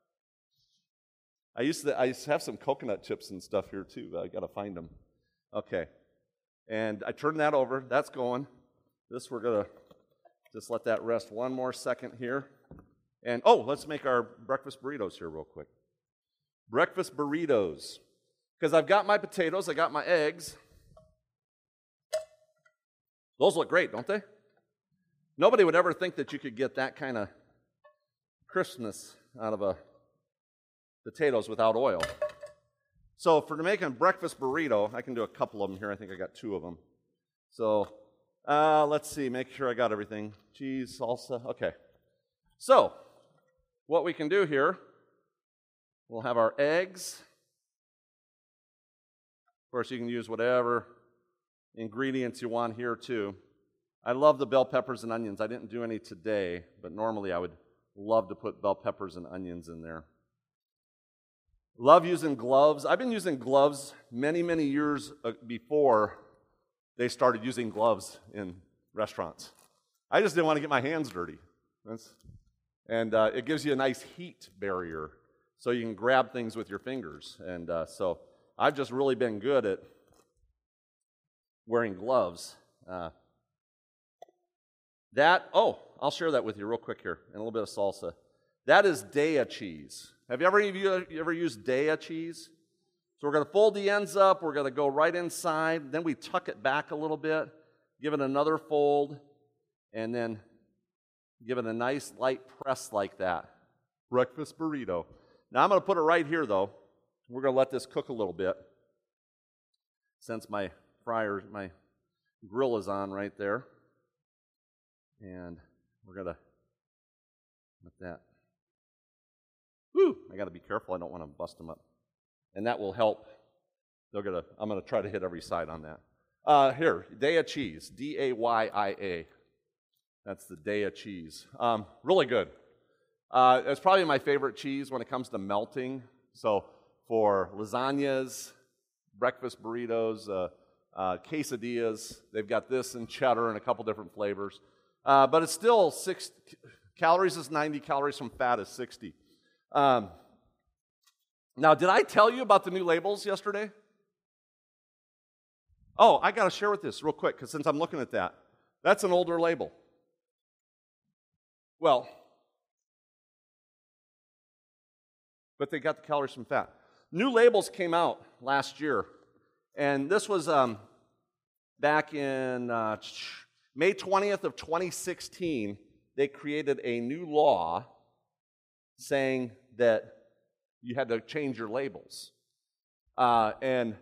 Speaker 1: I used to I used to have some coconut chips and stuff here too, but I got to find them. Okay. And I turned that over. That's going. This we're going to just let that rest one more second here. And, oh, let's make our breakfast burritos here real quick. Breakfast burritos. Because I've got my potatoes, I got my eggs. Those look great, don't they? Nobody would ever think that you could get that kind of crispness out of a potatoes without oil. So for making a breakfast burrito, I can do a couple of them here. I think I got two of them. So uh, let's see, make sure I got everything. Cheese, salsa, okay. So what we can do here, we'll have our eggs. Of course, you can use whatever ingredients you want here too. I love the bell peppers and onions. I didn't do any today, but normally I would love to put bell peppers and onions in there. Love using gloves. I've been using gloves many, many years before they started using gloves in restaurants. I just didn't want to get my hands dirty. That's, and uh, it gives you a nice heat barrier so you can grab things with your fingers. And uh, so I've just really been good at wearing gloves. Uh, that, oh, I'll share that with you real quick here, and a little bit of salsa. That is Daiya cheese. Have you ever, have you ever used Daiya cheese? So we're going to fold the ends up, we're going to go right inside, then we tuck it back a little bit, give it another fold, and then give it a nice light press like that. Breakfast burrito. Now I'm going to put it right here though. We're going to let this cook a little bit since my fryer, my grill is on right there. And we're going to let that. Whew, I got to be careful. I don't want to bust them up. And that will help. They're gonna, I'm going to try to hit every side on that. Uh, here, Daiya cheese, D A Y I A. That's the Daiya cheese. Um, really good. Uh, it's probably my favorite cheese when it comes to melting. So for lasagnas, breakfast burritos, uh, uh, quesadillas, they've got this and cheddar and a couple different flavors. Uh, but it's still six calories is ninety, calories from fat is sixty. Um, now, did I tell you about the new labels yesterday? Oh, I got to share with this real quick, because since I'm looking at that, that's an older label. Well, but they got the calories from fat. New labels came out last year, and this was um, back in uh, May twentieth of twenty sixteen. They created a new law saying that you had to change your labels. Uh, and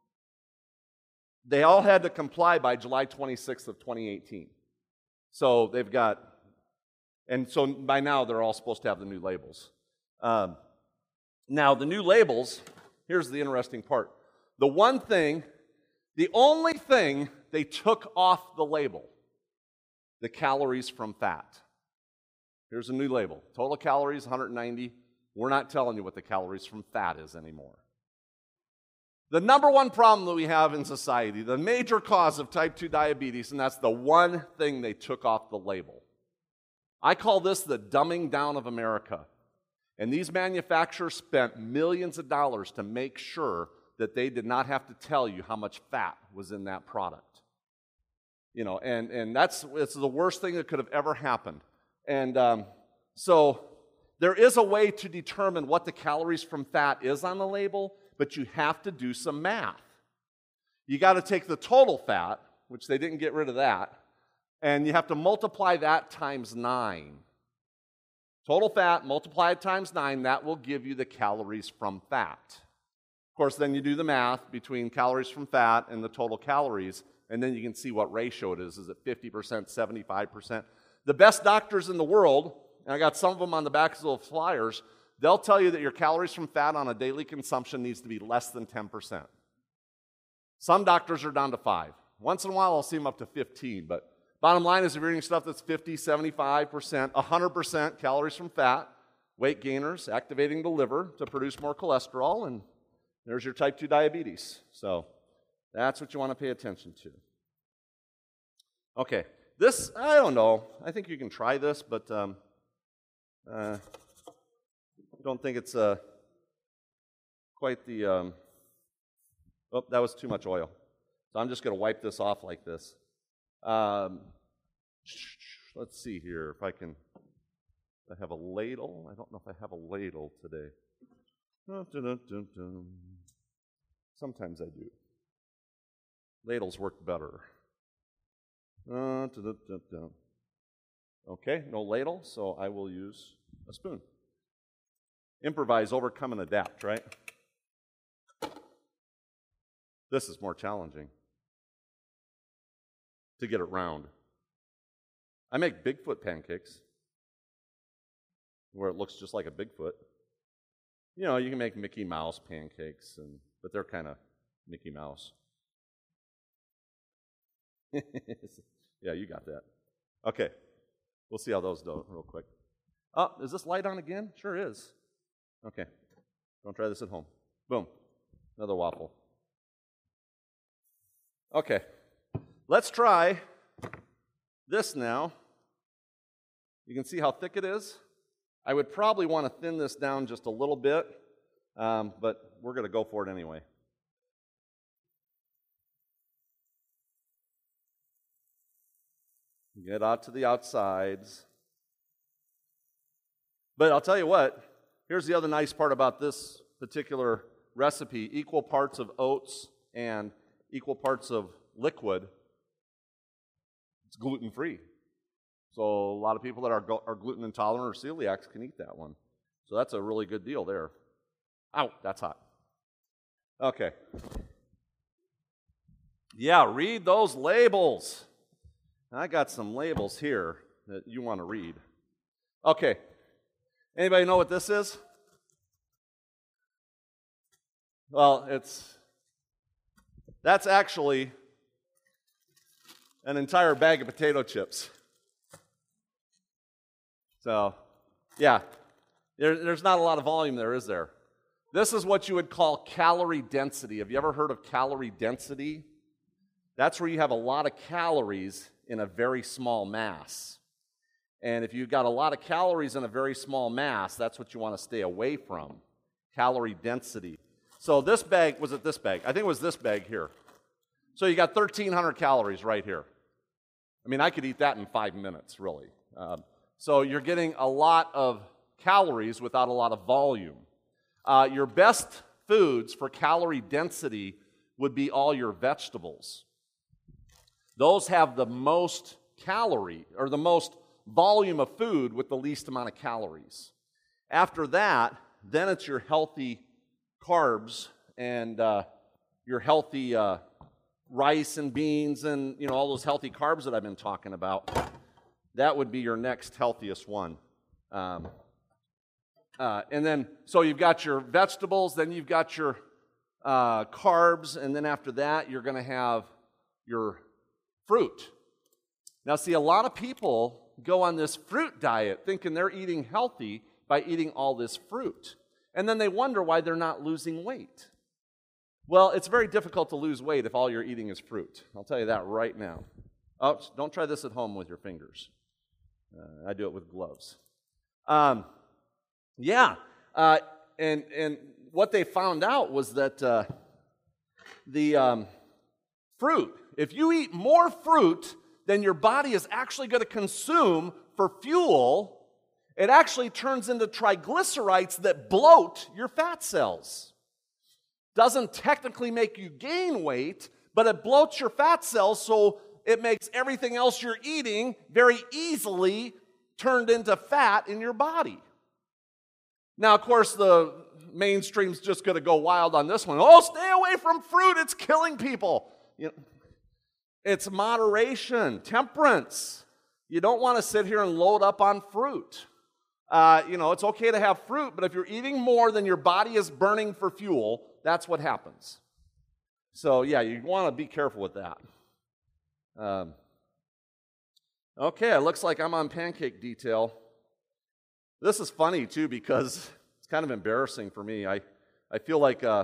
Speaker 1: they all had to comply by July twenty-sixth of twenty eighteen. So they've got, and so by now they're all supposed to have the new labels. Um, now the new labels, here's the interesting part. The one thing, the only thing they took off the label, the calories from fat. Here's a new label. Total calories, one hundred ninety. We're not telling you what the calories from fat is anymore. The number one problem that we have in society, the major cause of type two diabetes, and that's the one thing they took off the label. I call this the dumbing down of America. And these manufacturers spent millions of dollars to make sure that they did not have to tell you how much fat was in that product. You know, and, and that's it's the worst thing that could have ever happened. And um, so there is a way to determine what the calories from fat is on the label, but you have to do some math. You got to take the total fat, which they didn't get rid of that, and you have to multiply that times nine. Total fat, multiply it times nine, that will give you the calories from fat. Of course, then you do the math between calories from fat and the total calories, and then you can see what ratio it is. Is it fifty percent, seventy-five percent? The best doctors in the world, and I got some of them on the backs of the flyers, they'll tell you that your calories from fat on a daily consumption needs to be less than ten percent. Some doctors are down to five. Once in a while, I'll see them up to fifteen, but bottom line is if you're eating stuff that's fifty, seventy-five percent, one hundred percent calories from fat, weight gainers, activating the liver to produce more cholesterol, and there's your type two diabetes. So that's what you want to pay attention to. Okay, this, I don't know. I think you can try this, but um, uh, I don't think it's uh, quite the, um, oh, that was too much oil. So I'm just going to wipe this off like this. Um, let's see here if I can, I have a ladle. I don't know if I have a ladle today. Dun, dun, dun, dun, dun. Sometimes I do. Ladles work better. Uh, okay, no ladle, so I will use a spoon. Improvise, overcome, and adapt, right? This is more challenging to get it round. I make Bigfoot pancakes where it looks just like a Bigfoot. You know, you can make Mickey Mouse pancakes, and but they're kind of Mickey Mouse. Yeah, you got that. Okay, we'll see how those do real quick. Oh, is this light on again? Sure is. Okay, don't try this at home. Boom, another waffle. Okay, let's try this now. You can see how thick it is. I would probably want to thin this down just a little bit, um, but we're going to go for it anyway. Get out to the outsides. But I'll tell you what, here's the other nice part about this particular recipe. Equal parts of oats and equal parts of liquid. It's gluten-free. So a lot of people that are, are gluten intolerant or celiacs can eat that one. So that's a really good deal there. Ow, that's hot. Okay. Yeah, read those labels. I got some labels here that you want to read. Okay. Anybody know what this is? Well, it's, that's actually an entire bag of potato chips. So, yeah, there, there's not a lot of volume there, is there? This is what you would call calorie density. Have you ever heard of calorie density? That's where you have a lot of calories in a very small mass. And if you've got a lot of calories in a very small mass, that's what you want to stay away from, calorie density. So this bag, was it this bag? I think it was this bag here. So you got thirteen hundred calories right here. I mean, I could eat that in five minutes, really. Um, so you're getting a lot of calories without a lot of volume. Uh, your best foods for calorie density would be all your vegetables. Those have the most calorie, or the most volume of food with the least amount of calories. After that, then it's your healthy carbs and uh, your healthy uh, rice and beans and, you know, all those healthy carbs that I've been talking about. That would be your next healthiest one. Um, uh, and then, so you've got your vegetables, then you've got your uh, carbs, and then after that, you're going to have your fruit. Now, see, a lot of people go on this fruit diet thinking they're eating healthy by eating all this fruit. And then they wonder why they're not losing weight. Well, it's very difficult to lose weight if all you're eating is fruit. I'll tell you that right now. Oh, don't try this at home with your fingers. Uh, I do it with gloves. Um, yeah, uh, and and what they found out was that uh, the um, fruit, if you eat more fruit than your body is actually going to consume for fuel, it actually turns into triglycerides that bloat your fat cells. Doesn't technically make you gain weight, but it bloats your fat cells, so it makes everything else you're eating very easily turned into fat in your body. Now, of course, the mainstream's just going to go wild on this one. Oh, stay away from fruit. It's killing people. You know, it's moderation, temperance. You don't want to sit here and load up on fruit. Uh, you know, it's okay to have fruit, but if you're eating more than your body is burning for fuel, that's what happens. So, yeah, you want to be careful with that. Um, okay, it looks like I'm on pancake detail. This is funny, too, because it's kind of embarrassing for me. I, I feel like uh,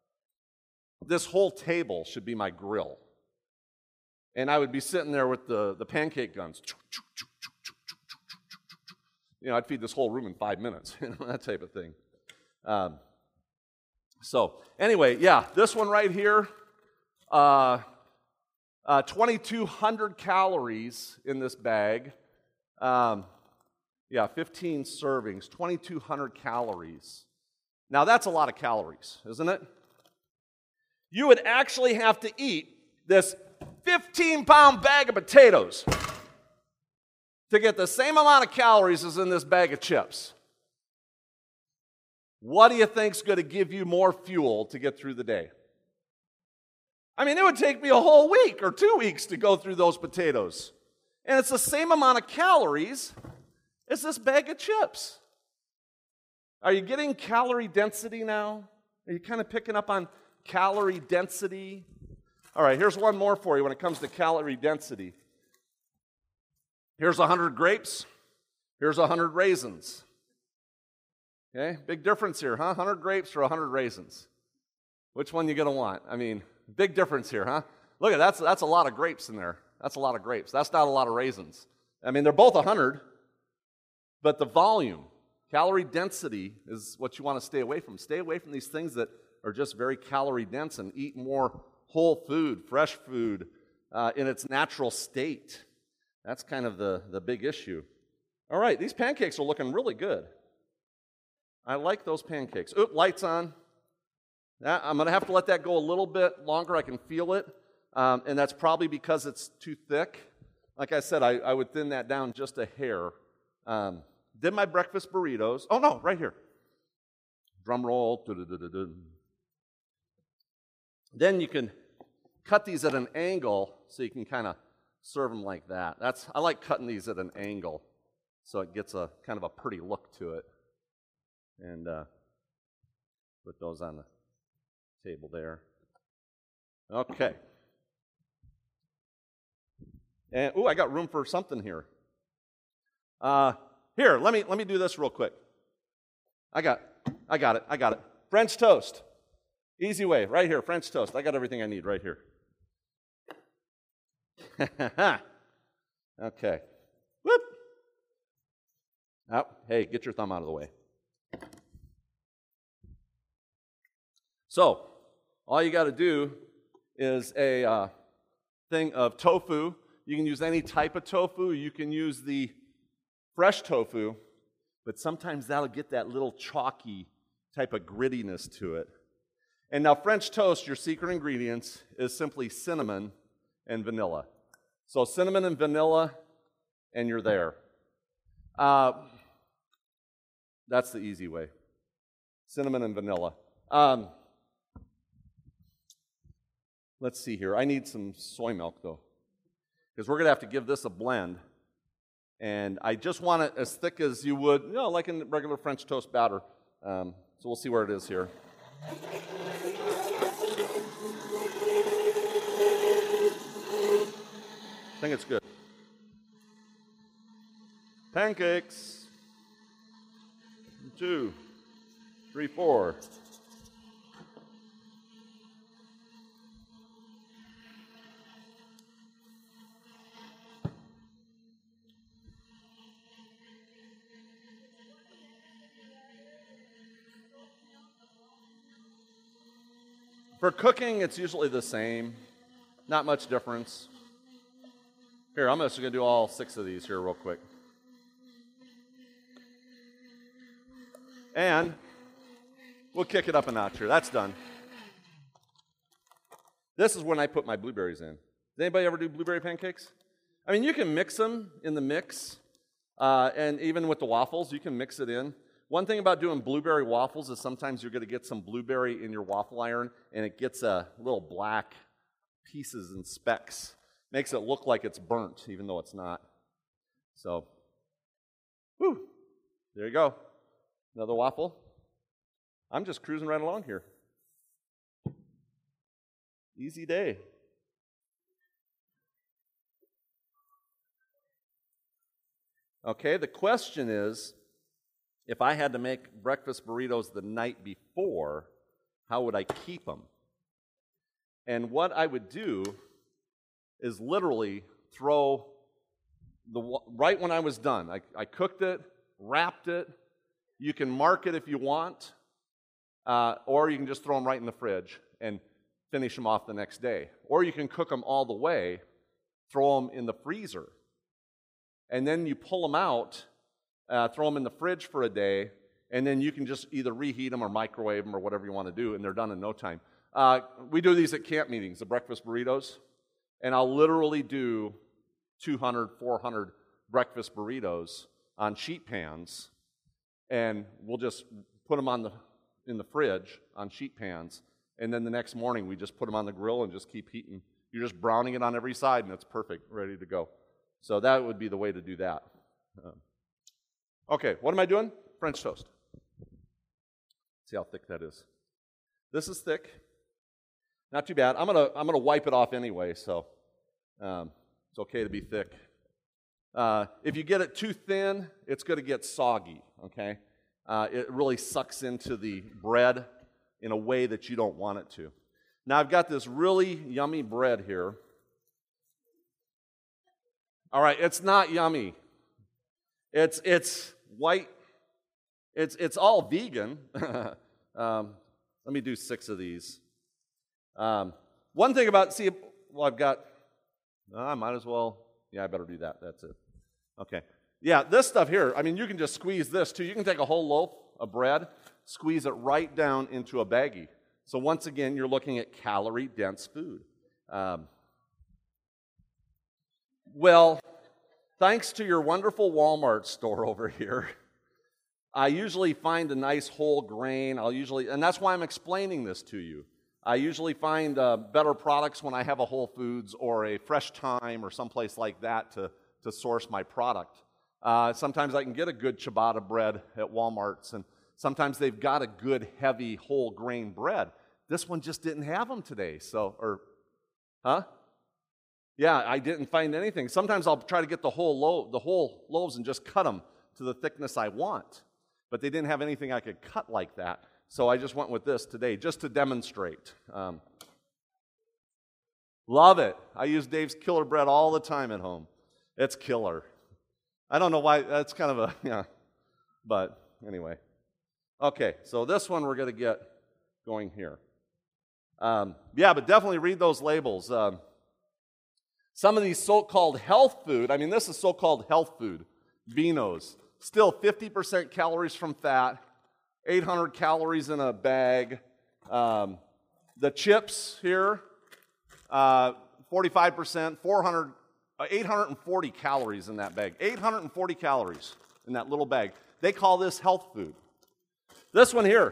Speaker 1: this whole table should be my grill. And I would be sitting there with the, the pancake guns. You know, I'd feed this whole room in five minutes, you know, that type of thing. Um, so, anyway, yeah, this one right here, uh, uh, twenty-two hundred calories in this bag. Um, yeah, fifteen servings, twenty-two hundred calories. Now, that's a lot of calories, isn't it? You would actually have to eat this fifteen pound bag of potatoes to get the same amount of calories as in this bag of chips. What do you think's going to give you more fuel to get through the day? I mean, it would take me a whole week or two weeks to go through those potatoes. And it's the same amount of calories as this bag of chips. Are you getting calorie density now? Are you kind of picking up on calorie density? All right, here's one more for you when it comes to calorie density. Here's one hundred grapes. Here's one hundred raisins. Okay, big difference here, huh? one hundred grapes or one hundred raisins. Which one you going to want? I mean, big difference here, huh? Look at that's that's a lot of grapes in there. That's a lot of grapes. That's not a lot of raisins. I mean, they're both one hundred, but the volume, calorie density is what you want to stay away from. Stay away from these things that are just very calorie dense and eat more whole food, fresh food uh, in its natural state. That's kind of the, the big issue. All right, these pancakes are looking really good. I like those pancakes. Oop, lights on. That, I'm going to have to let that go a little bit longer. I can feel it. Um, and that's probably because it's too thick. Like I said, I, I would thin that down just a hair. Um, did my breakfast burritos. Oh, no, right here. Drum roll. Then you can cut these at an angle so you can kind of serve them like that. That's I like cutting these at an angle so it gets a kind of a pretty look to it. And uh, put those on the table there. Okay. And ooh, I got room for something here. Uh, here, let me let me do this real quick. I got, I got it, I got it. French toast, easy way, right here. French toast. I got everything I need right here. Okay. Whoop. Oh, hey, get your thumb out of the way. So, all you got to do is a uh, thing of tofu. You can use any type of tofu. You can use the fresh tofu, but sometimes that'll get that little chalky type of grittiness to it. And now French toast, your secret ingredients is simply cinnamon and vanilla. So cinnamon and vanilla, and you're there. Uh, that's the easy way. Cinnamon and vanilla. Um, let's see here. I need some soy milk, though, because we're going to have to give this a blend. And I just want it as thick as you would, you know, like in regular French toast batter. Um, so we'll see where it is here. I think it's good. Pancakes. Two, three, four. For cooking, it's usually the same. Not much difference. Here, I'm just going to do all six of these here real quick. And we'll kick it up a notch here. That's done. This is when I put my blueberries in. Does anybody ever do blueberry pancakes? I mean, you can mix them in the mix. Uh, and even with the waffles, you can mix it in. One thing about doing blueberry waffles is sometimes you're going to get some blueberry in your waffle iron, and it gets a little black pieces and specks. Makes it look like it's burnt, even though it's not. So, whew, there you go. Another waffle. I'm just cruising right along here. Easy day. Okay, the question is, if I had to make breakfast burritos the night before, how would I keep them? And what I would do is literally throw the right when I was done. I, I cooked it, wrapped it. You can mark it if you want, uh, or you can just throw them right in the fridge and finish them off the next day. Or you can cook them all the way, throw them in the freezer, and then you pull them out, uh, throw them in the fridge for a day, and then you can just either reheat them or microwave them or whatever you want to do, and they're done in no time. Uh, we do these at camp meetings, the breakfast burritos. and I'll literally do two hundred, four hundred breakfast burritos on sheet pans, and we'll just put them on the in the fridge on sheet pans, and then the next morning we just put them on the grill and just keep heating. You're just browning it on every side, and it's perfect, ready to go. So that would be the way to do that. Um, okay, what am I doing? French toast. See how thick that is. This is thick. Not too bad. I'm gonna I'm gonna wipe it off anyway, so um, it's okay to be thick. Uh, if you get it too thin, it's going to get soggy. Okay, uh, it really sucks into the bread in a way that you don't want it to. Now I've got this really yummy bread here. All right, it's not yummy. It's it's white. It's it's all vegan. um, let me do six of these. Um, one thing about, see, well, I've got, uh, I might as well, yeah, I better do that. That's it. Okay. Yeah, this stuff here, I mean, you can just squeeze this too. You can take a whole loaf of bread, squeeze it right down into a baggie. So once again, you're looking at calorie-dense food. Um, well, thanks to your wonderful Walmart store over here, I usually find a nice whole grain. I'll usually, and that's why I'm explaining this to you. I usually find uh, better products when I have a Whole Foods or a Fresh Thyme or someplace like that to, to source my product. Uh, sometimes I can get a good ciabatta bread at Walmart's, and sometimes they've got a good, heavy, whole grain bread. This one just didn't have them today, so, or, huh? Yeah, I didn't find anything. Sometimes I'll try to get the whole loaf, the whole loaves and just cut them to the thickness I want, but they didn't have anything I could cut like that. So I just went with this today, just to demonstrate. Um, love it. I use Dave's Killer Bread all the time at home. It's killer. I don't know why, that's kind of a, yeah, but anyway. Okay, so this one we're going to get going here. Um, yeah, but definitely read those labels. Um, some of these so-called health food, I mean, this is so-called health food, Beanos, still fifty percent calories from fat, eight hundred calories in a bag. Um, the chips here, uh, forty-five percent, four hundred, uh, eight hundred forty calories in that bag. eight hundred forty calories in that little bag. They call this health food. This one here,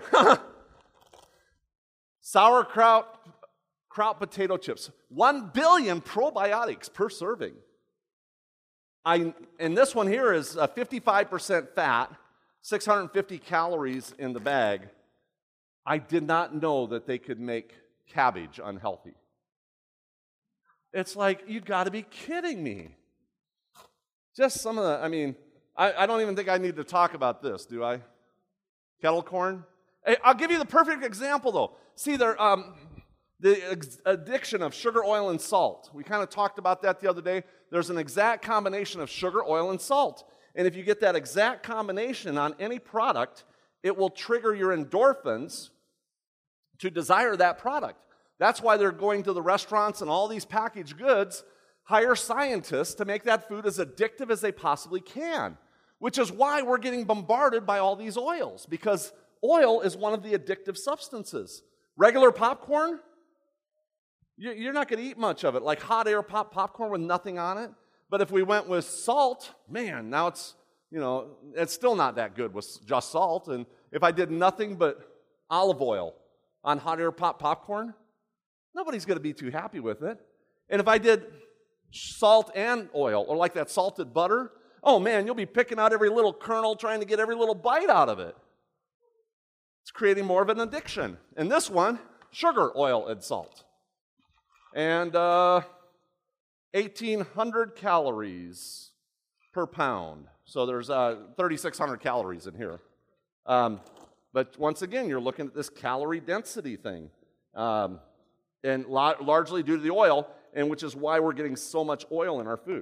Speaker 1: sauerkraut kraut potato chips. One billion probiotics per serving. I, and this one here is uh, fifty-five percent fat, six hundred fifty calories in the bag. I did not know that they could make cabbage unhealthy. It's like, you got to be kidding me. Just some of the, I mean, I, I don't even think I need to talk about this, do I? Kettle corn? Hey, I'll give you the perfect example, though. See, there, um, the ex- addiction of sugar, oil, and salt. We kind of talked about that the other day. There's an exact combination of sugar, oil, and salt. And if you get that exact combination on any product, it will trigger your endorphins to desire that product. That's why they're going to the restaurants and all these packaged goods, hire scientists to make that food as addictive as they possibly can, which is why we're getting bombarded by all these oils, because oil is one of the addictive substances. Regular popcorn, you're not going to eat much of it, like hot air pop popcorn with nothing on it. But if we went with salt, man, now it's, you know, it's still not that good with just salt. And if I did nothing but olive oil on hot air pop popcorn, nobody's going to be too happy with it. And if I did salt and oil, or like that salted butter, oh man, you'll be picking out every little kernel, trying to get every little bite out of it. It's creating more of an addiction. And this one, sugar, oil, and salt. And uh, eighteen hundred calories per pound. So there's uh, thirty-six hundred calories in here. Um, but once again, you're looking at this calorie density thing. Um, and la- largely due to the oil, and which is why we're getting so much oil in our food.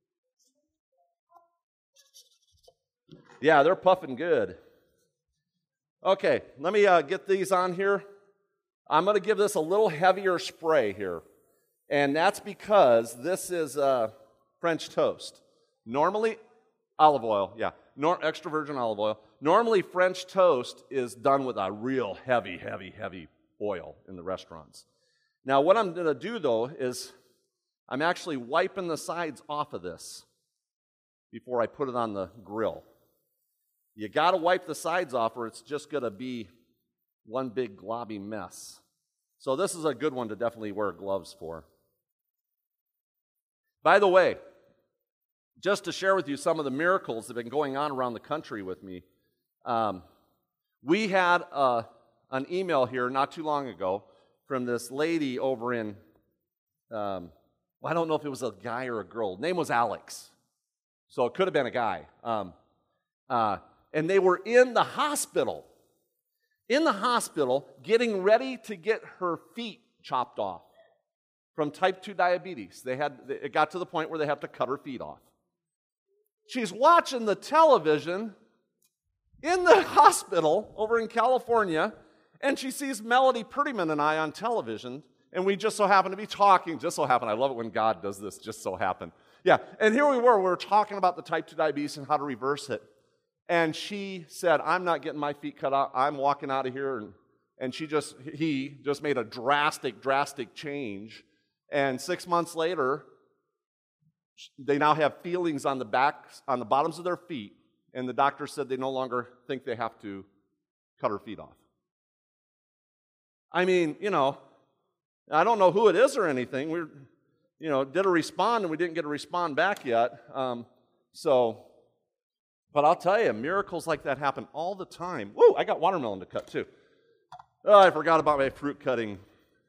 Speaker 1: Yeah, they're puffing good. Okay, let me uh, get these on here. I'm going to give this a little heavier spray here. And that's because this is uh, French toast. Normally, olive oil, yeah, nor- extra virgin olive oil. Normally, French toast is done with a real heavy, heavy, heavy oil in the restaurants. Now, what I'm going to do, though, is I'm actually wiping the sides off of this before I put it on the grill. You got to wipe the sides off or it's just going to be one big globby mess. So this is a good one to definitely wear gloves for. By the way, just to share with you some of the miracles that have been going on around the country with me, um, we had a, an email here not too long ago from this lady over in, um, well, I don't know if it was a guy or a girl. Name was Alex. So it could have been a guy. Um, uh, and they were in the hospital. In the hospital, getting ready to get her feet chopped off from type two diabetes. They had, it got to the point where they have to cut her feet off. She's watching the television in the hospital over in California, and she sees Melody Prettyman and I on television, and we just so happen to be talking, just so happen. I love it when God does this, just so happen. Yeah, and here we were, we were talking about the type two diabetes and how to reverse it. And she said, I'm not getting my feet cut out. I'm walking out of here. And, and she just, he just made a drastic, drastic change. And six months later, they now have feelings on the back, on the bottoms of their feet. And the doctor said they no longer think they have to cut her feet off. I mean, you know, I don't know who it is or anything. We, you know, did a respond and we didn't get a respond back yet. Um, so... But I'll tell you, miracles like that happen all the time. Woo, I got watermelon to cut too. Oh, I forgot about my fruit cutting.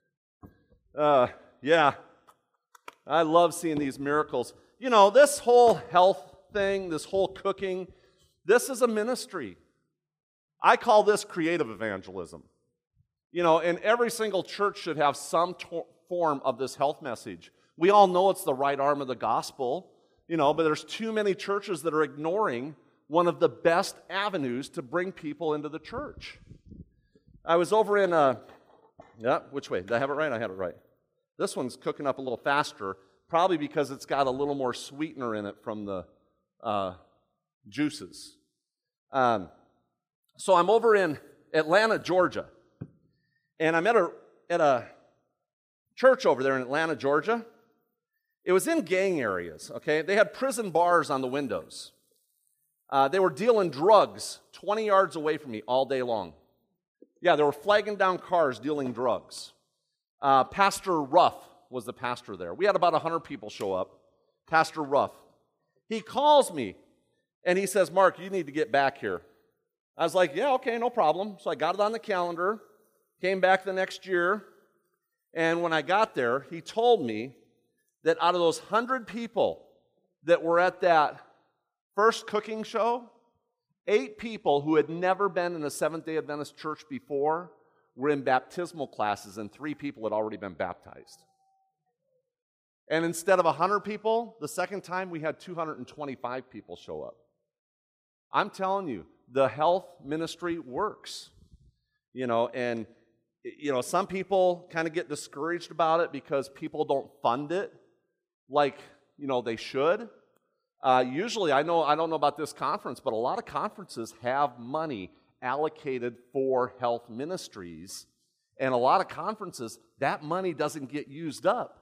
Speaker 1: Uh, yeah, I love seeing these miracles. You know, this whole health thing, this whole cooking, this is a ministry. I call this creative evangelism. You know, and every single church should have some to- form of this health message. We all know it's the right arm of the gospel, you know, but there's too many churches that are ignoring one of the best avenues to bring people into the church. I was over in, uh, yeah, which way? Did I have it right? I had it right. This one's cooking up a little faster, probably because it's got a little more sweetener in it from the uh, juices. Um, so I'm over in Atlanta, Georgia, and I'm at a, at a church over there in Atlanta, Georgia. It was in gang areas, okay? They had prison bars on the windows. Uh, they were dealing drugs twenty yards away from me all day long. Yeah, they were flagging down cars dealing drugs. Uh, Pastor Ruff was the pastor there. We had about one hundred people show up. Pastor Ruff. He calls me, and he says, Mark, you need to get back here. I was like, yeah, okay, no problem. So I got it on the calendar, came back the next year, and when I got there, he told me that out of those one hundred people that were at that first cooking show, eight people who had never been in a Seventh-day Adventist church before were in baptismal classes, and three people had already been baptized. And instead of one hundred people, the second time we had two hundred twenty-five people show up. I'm telling you, the health ministry works. You know, and you know, some people kind of get discouraged about it because people don't fund it like, you know, they should. Uh, usually, I know I don't know about this conference, but a lot of conferences have money allocated for health ministries, and a lot of conferences, that money doesn't get used up.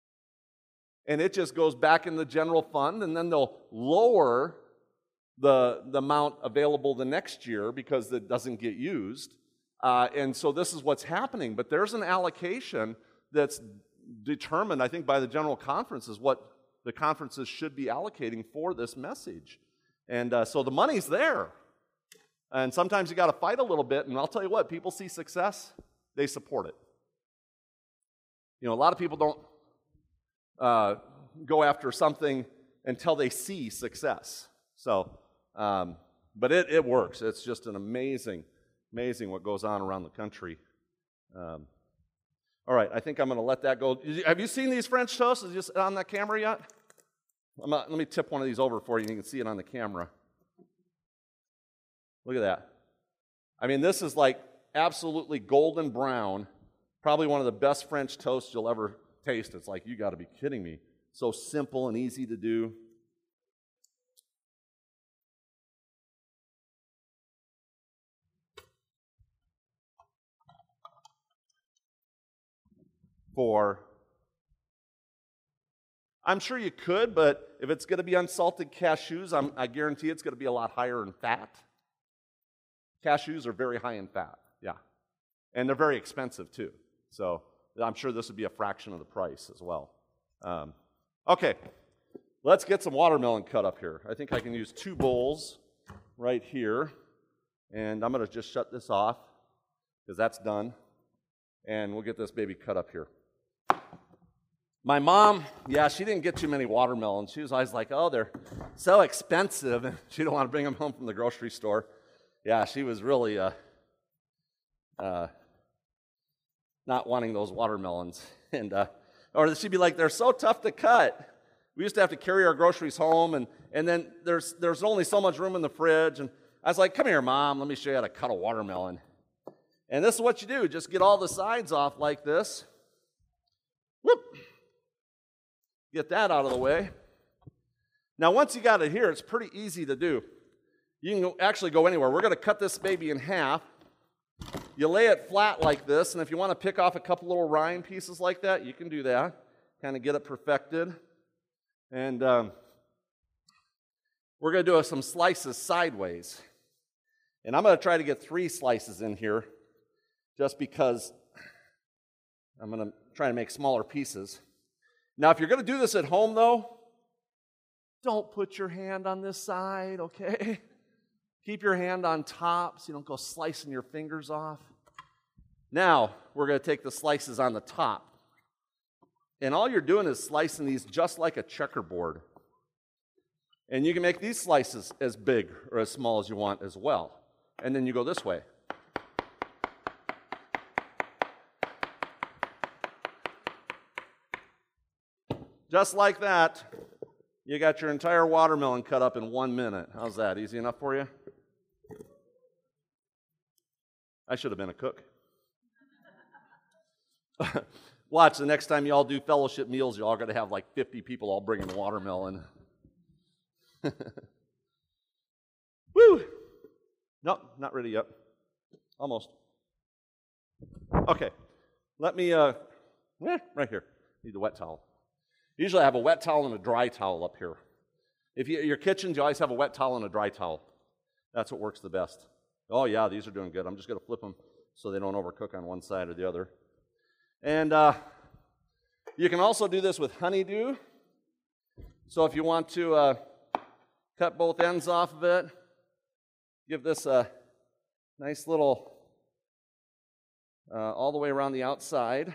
Speaker 1: And it just goes back in the general fund, and then they'll lower the, the amount available the next year because it doesn't get used. Uh, and so this is what's happening. But there's an allocation that's determined, I think, by the general conference is what the conferences should be allocating for this message. And uh, so the money's there. And sometimes you got to fight a little bit, and I'll tell you what, people see success, they support it. You know, a lot of people don't uh, go after something until they see success. So, um, but it, it works. It's just an amazing, amazing what goes on around the country. Um, All right, I think I'm going to let that go. Have you seen these French toasts? Is it on that camera yet? I'm not, let me tip one of these over for you, and you can see it on the camera. Look at that. I mean, this is like absolutely golden brown, probably one of the best French toasts you'll ever taste. It's like, you got to be kidding me. So simple and easy to do. For I'm sure you could, but if it's going to be unsalted cashews, I'm, I guarantee it's going to be a lot higher in fat. Cashews are very high in fat, yeah. And they're very expensive, too. So I'm sure this would be a fraction of the price as well. Um, okay, let's get some watermelon cut up here. I think I can use two bowls right here. And I'm going to just shut this off because that's done. And we'll get this baby cut up here. My mom, yeah, she didn't get too many watermelons. She was always like, oh, they're so expensive. And she didn't want to bring them home from the grocery store. Yeah, she was really uh, uh, not wanting those watermelons. And uh, or she'd be like, they're so tough to cut. We used to have to carry our groceries home, and, and then there's there's only so much room in the fridge. And I was like, come here, Mom, let me show you how to cut a watermelon. And this is what you do. Just get all the sides off like this. Whoop. Get that out of the way. Now, once you got it here, it's pretty easy to do. You can actually go anywhere. We're going to cut this baby in half. You lay it flat like this, and if you want to pick off a couple little rind pieces like that, you can do that. Kind of get it perfected. And um, we're going to do some slices sideways. And I'm going to try to get three slices in here just because I'm going to try to make smaller pieces. Now, if you're going to do this at home, though, don't put your hand on this side, okay? Keep your hand on top so you don't go slicing your fingers off. Now, we're going to take the slices on the top. And all you're doing is slicing these just like a checkerboard. And you can make these slices as big or as small as you want as well. And then you go this way. Just like that, you got your entire watermelon cut up in one minute. How's that? Easy enough for you? I should have been a cook. Watch, the next time you all do fellowship meals, you're all going to have like fifty people all bringing watermelon. Woo! Nope, not ready yet. Almost. Okay, let me, uh, eh, right here. Need the wet towel. Usually I have a wet towel and a dry towel up here. If you, your kitchen, you always have a wet towel and a dry towel. That's what works the best. Oh yeah, these are doing good. I'm just going to flip them so they don't overcook on one side or the other. And uh, you can also do this with honeydew. So if you want to uh, cut both ends off of it, give this a nice little, uh, all the way around the outside.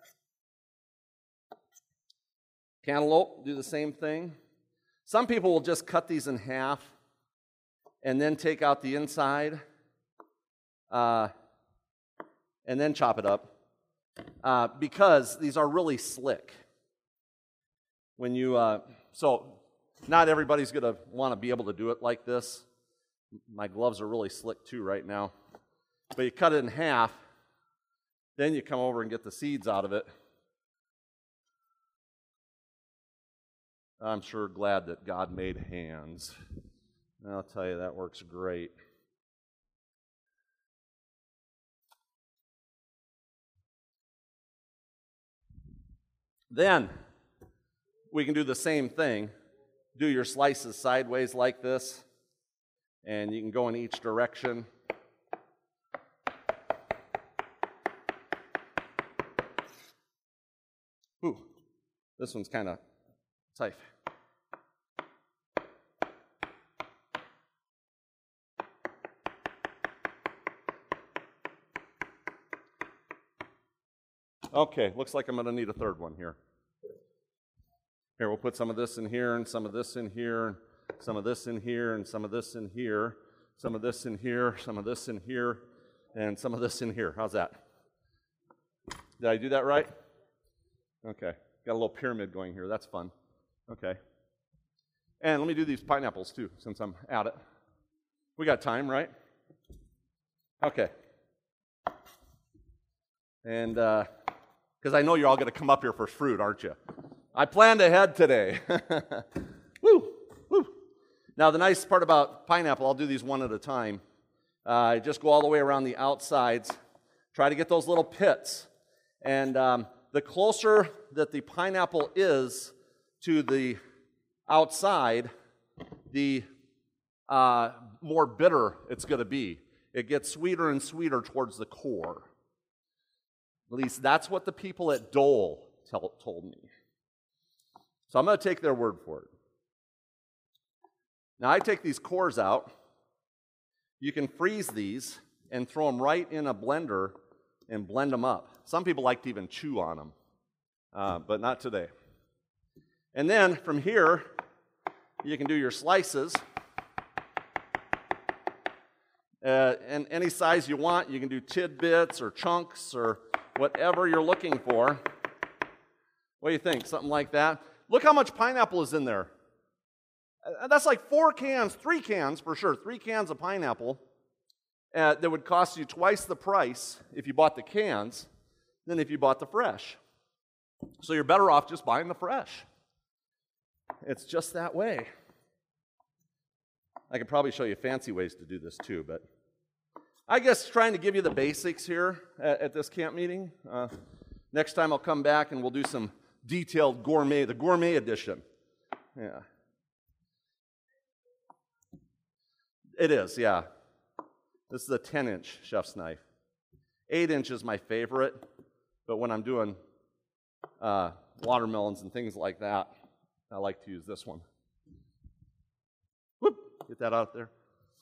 Speaker 1: Cantaloupe, do the same thing. Some people will just cut these in half and then take out the inside uh, and then chop it up uh, because these are really slick. When you, uh, so not everybody's going to want to be able to do it like this. My gloves are really slick too right now. But you cut it in half, then you come over and get the seeds out of it. I'm sure glad that God made hands. I'll tell you, that works great. Then, we can do the same thing. Do your slices sideways like this, and you can go in each direction. Ooh, this one's kind of tight. Okay, looks like I'm going to need a third one here. Here, we'll put some of this in here, and some of this in here, and some of this in here, and some of this in here, some of this in here, some of this in here, and some of this in here. How's that? Did I do that right? Okay, got a little pyramid going here. That's fun. Okay. And let me do these pineapples too, since I'm at it. We got time, right? Okay. And, because uh, I know you're all going to come up here for fruit, aren't you? I planned ahead today. Woo! Woo! Now, the nice part about pineapple, I'll do these one at a time. Uh, just go all the way around the outsides. Try to get those little pits. And um, the closer that the pineapple is to the outside, the uh, more bitter it's going to be. It gets sweeter and sweeter towards the core. At least that's what the people at Dole tell, told me. So I'm going to take their word for it. Now I take these cores out. You can freeze these and throw them right in a blender and blend them up. Some people like to even chew on them, uh, but not today. And then from here, you can do your slices. Uh, and any size you want. You can do tidbits or chunks or whatever you're looking for. What do you think? Something like that? Look how much pineapple is in there. Uh, that's like four cans, three cans for sure, three cans of pineapple uh, that would cost you twice the price if you bought the cans than if you bought the fresh. So you're better off just buying the fresh. It's just that way. I could probably show you fancy ways to do this too, but I guess trying to give you the basics here at, at this camp meeting. Uh, next time I'll come back and we'll do some detailed gourmet, the gourmet edition. Yeah. It is, yeah. This is a ten-inch chef's knife. eight inch is my favorite, but when I'm doing uh, watermelons and things like that, I like to use this one. Whoop, get that out there.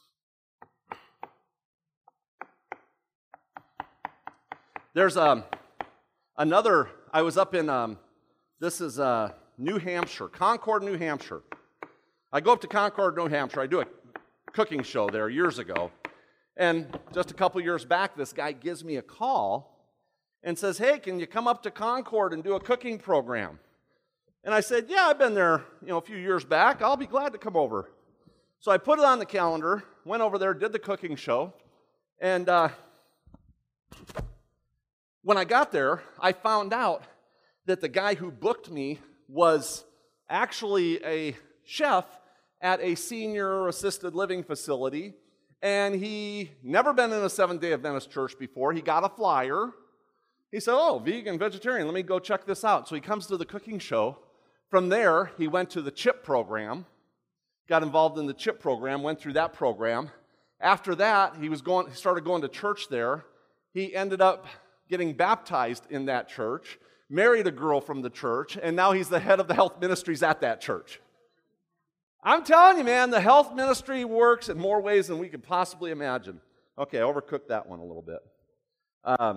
Speaker 1: There's um, another, I was up in, um, this is uh, New Hampshire, Concord, New Hampshire. I go up to Concord, New Hampshire. I do a cooking show there years ago. And just a couple years back, this guy gives me a call and says, hey, can you come up to Concord and do a cooking program? And I said, yeah, I've been there, you know, a few years back. I'll be glad to come over. So I put it on the calendar, went over there, did the cooking show, and uh, when I got there, I found out that the guy who booked me was actually a chef at a senior assisted living facility, and he never been in a Seventh-day Adventist church before. He got a flyer. He said, oh, vegan, vegetarian, let me go check this out. So he comes to the cooking show. From there, he went to the CHIP program, got involved in the CHIP program, went through that program. After that, he was going. He started going to church there. He ended up getting baptized in that church, married a girl from the church, and now he's the head of the health ministries at that church. I'm telling you, man, the health ministry works in more ways than we could possibly imagine. Okay, I overcooked that one a little bit. Um,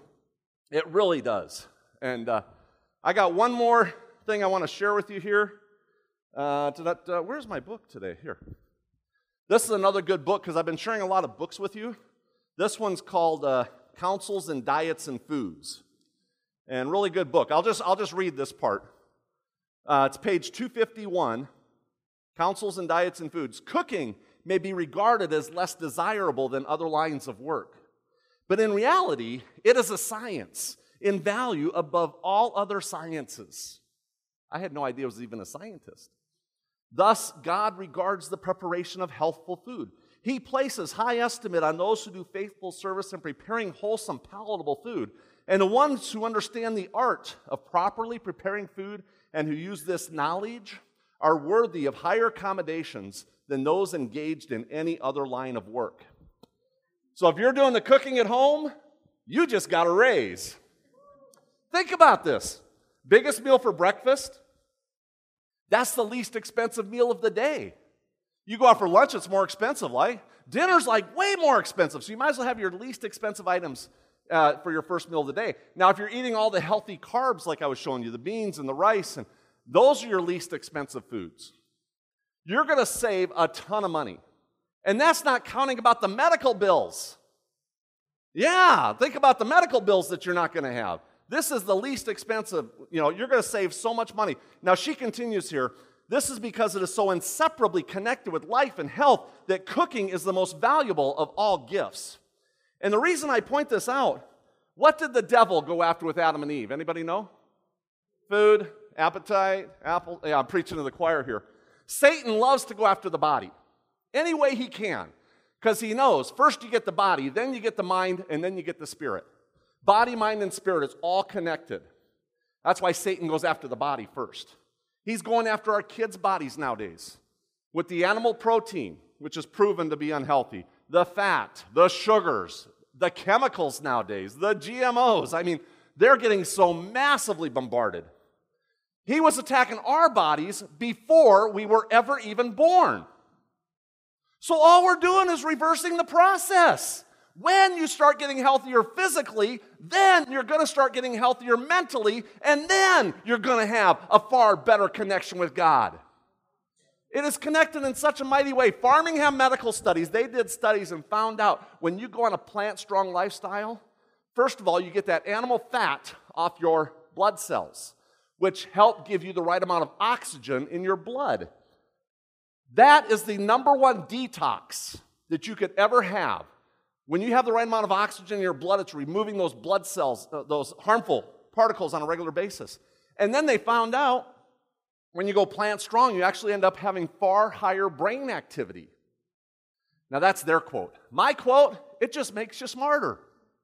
Speaker 1: it really does. And uh, I got one more thing I want to share with you here. Uh, to that, uh, where's my book today? Here. This is another good book because I've been sharing a lot of books with you. This one's called uh, Counsels in Diets and Foods. And really good book. I'll just, I'll just read this part. Uh, it's page two fifty-one. Counsels in Diets and Foods. Cooking may be regarded as less desirable than other lines of work. But in reality, it is a science in value above all other sciences. I had no idea I was even a scientist. Thus, God regards the preparation of healthful food. He places high estimate on those who do faithful service in preparing wholesome, palatable food, and the ones who understand the art of properly preparing food and who use this knowledge are worthy of higher accommodations than those engaged in any other line of work. So if you're doing the cooking at home, you just got a raise. Think about this. Biggest meal for breakfast, that's the least expensive meal of the day. You go out for lunch, it's more expensive, like. Dinner's like way more expensive, so you might as well have your least expensive items uh, for your first meal of the day. Now, if you're eating all the healthy carbs like I was showing you, the beans and the rice, and those are your least expensive foods. You're going to save a ton of money. And that's not counting about the medical bills. Yeah, think about the medical bills that you're not going to have. This is the least expensive. You know, you're going to save so much money. Now, she continues here. This is because it is so inseparably connected with life and health that cooking is the most valuable of all gifts. And the reason I point this out, what did the devil go after with Adam and Eve? Anybody know? Food, appetite, apple. Yeah, I'm preaching to the choir here. Satan loves to go after the body any way he can because he knows first you get the body, then you get the mind, and then you get the spirit. Body, mind, and spirit is all connected. That's why Satan goes after the body first. He's going after our kids' bodies nowadays with the animal protein, which is proven to be unhealthy, the fat, the sugars, the chemicals nowadays, the G M Os. I mean, they're getting so massively bombarded. He was attacking our bodies before we were ever even born. So all we're doing is reversing the process. When you start getting healthier physically, then you're going to start getting healthier mentally, and then you're going to have a far better connection with God. It is connected in such a mighty way. Farmingham Medical Studies, they did studies and found out when you go on a plant-strong lifestyle, first of all, you get that animal fat off your blood cells, which help give you the right amount of oxygen in your blood. That is the number one detox that you could ever have. When you have the right amount of oxygen in your blood, it's removing those blood cells, uh, those harmful particles on a regular basis. And then they found out when you go plant strong, you actually end up having far higher brain activity. Now that's their quote. My quote, it just makes you smarter.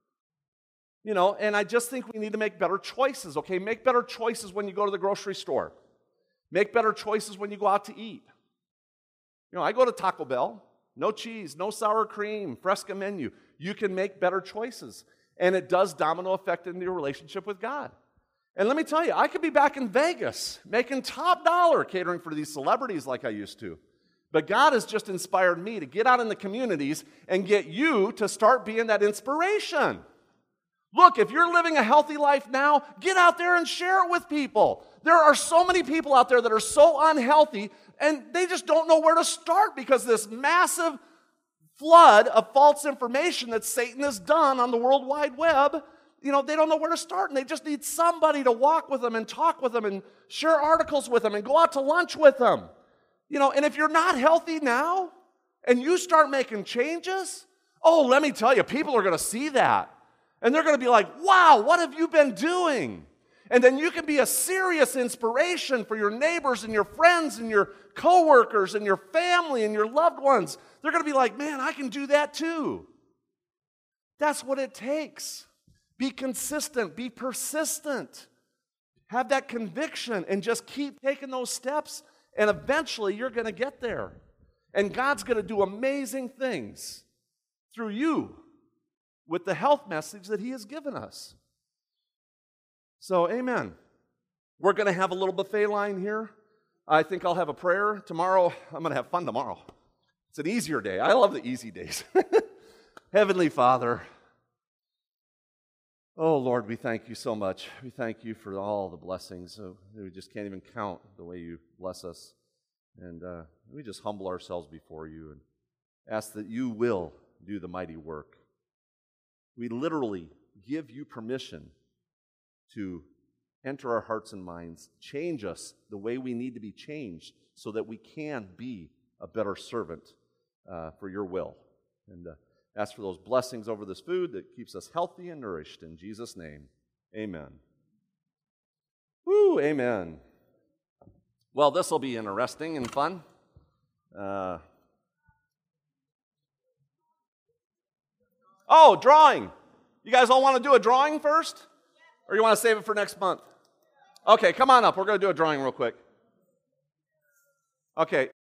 Speaker 1: You know, and I just think we need to make better choices, okay? Make better choices when you go to the grocery store. Make better choices when you go out to eat. You know, I go to Taco Bell. No cheese, no sour cream, fresca menu. You can make better choices. And it does domino effect into your relationship with God. And let me tell you, I could be back in Vegas making top dollar catering for these celebrities like I used to. But God has just inspired me to get out in the communities and get you to start being that inspiration. Look, if you're living a healthy life now, get out there and share it with people. There are so many people out there that are so unhealthy, and they just don't know where to start because this massive flood of false information that Satan has done on the World Wide Web, you know, they don't know where to start, and they just need somebody to walk with them and talk with them and share articles with them and go out to lunch with them. You know, and if you're not healthy now and you start making changes, oh, let me tell you, people are going to see that. And they're going to be like, wow, what have you been doing? And then you can be a serious inspiration for your neighbors and your friends and your coworkers and your family and your loved ones. They're going to be like, man, I can do that too. That's what it takes. Be consistent. Be persistent. Have that conviction and just keep taking those steps, and eventually you're going to get there. And God's going to do amazing things through you with the health message that He has given us. So, amen. We're going to have a little buffet line here. I think I'll have a prayer. Tomorrow, I'm going to have fun tomorrow. It's an easier day. I love the easy days. Heavenly Father, oh, Lord, we thank you so much. We thank you for all the blessings. So we just can't even count the way you bless us. And uh, we just humble ourselves before you and ask that you will do the mighty work. We literally give you permission to enter our hearts and minds, change us the way we need to be changed so that we can be a better servant uh, for your will. And uh, ask for those blessings over this food that keeps us healthy and nourished. In Jesus' name, amen. Woo, amen. Well, this will be interesting and fun. Uh, oh, drawing. You guys all want to do a drawing first? Or you want to save it for next month? Okay, come on up. We're going to do a drawing real quick. Okay.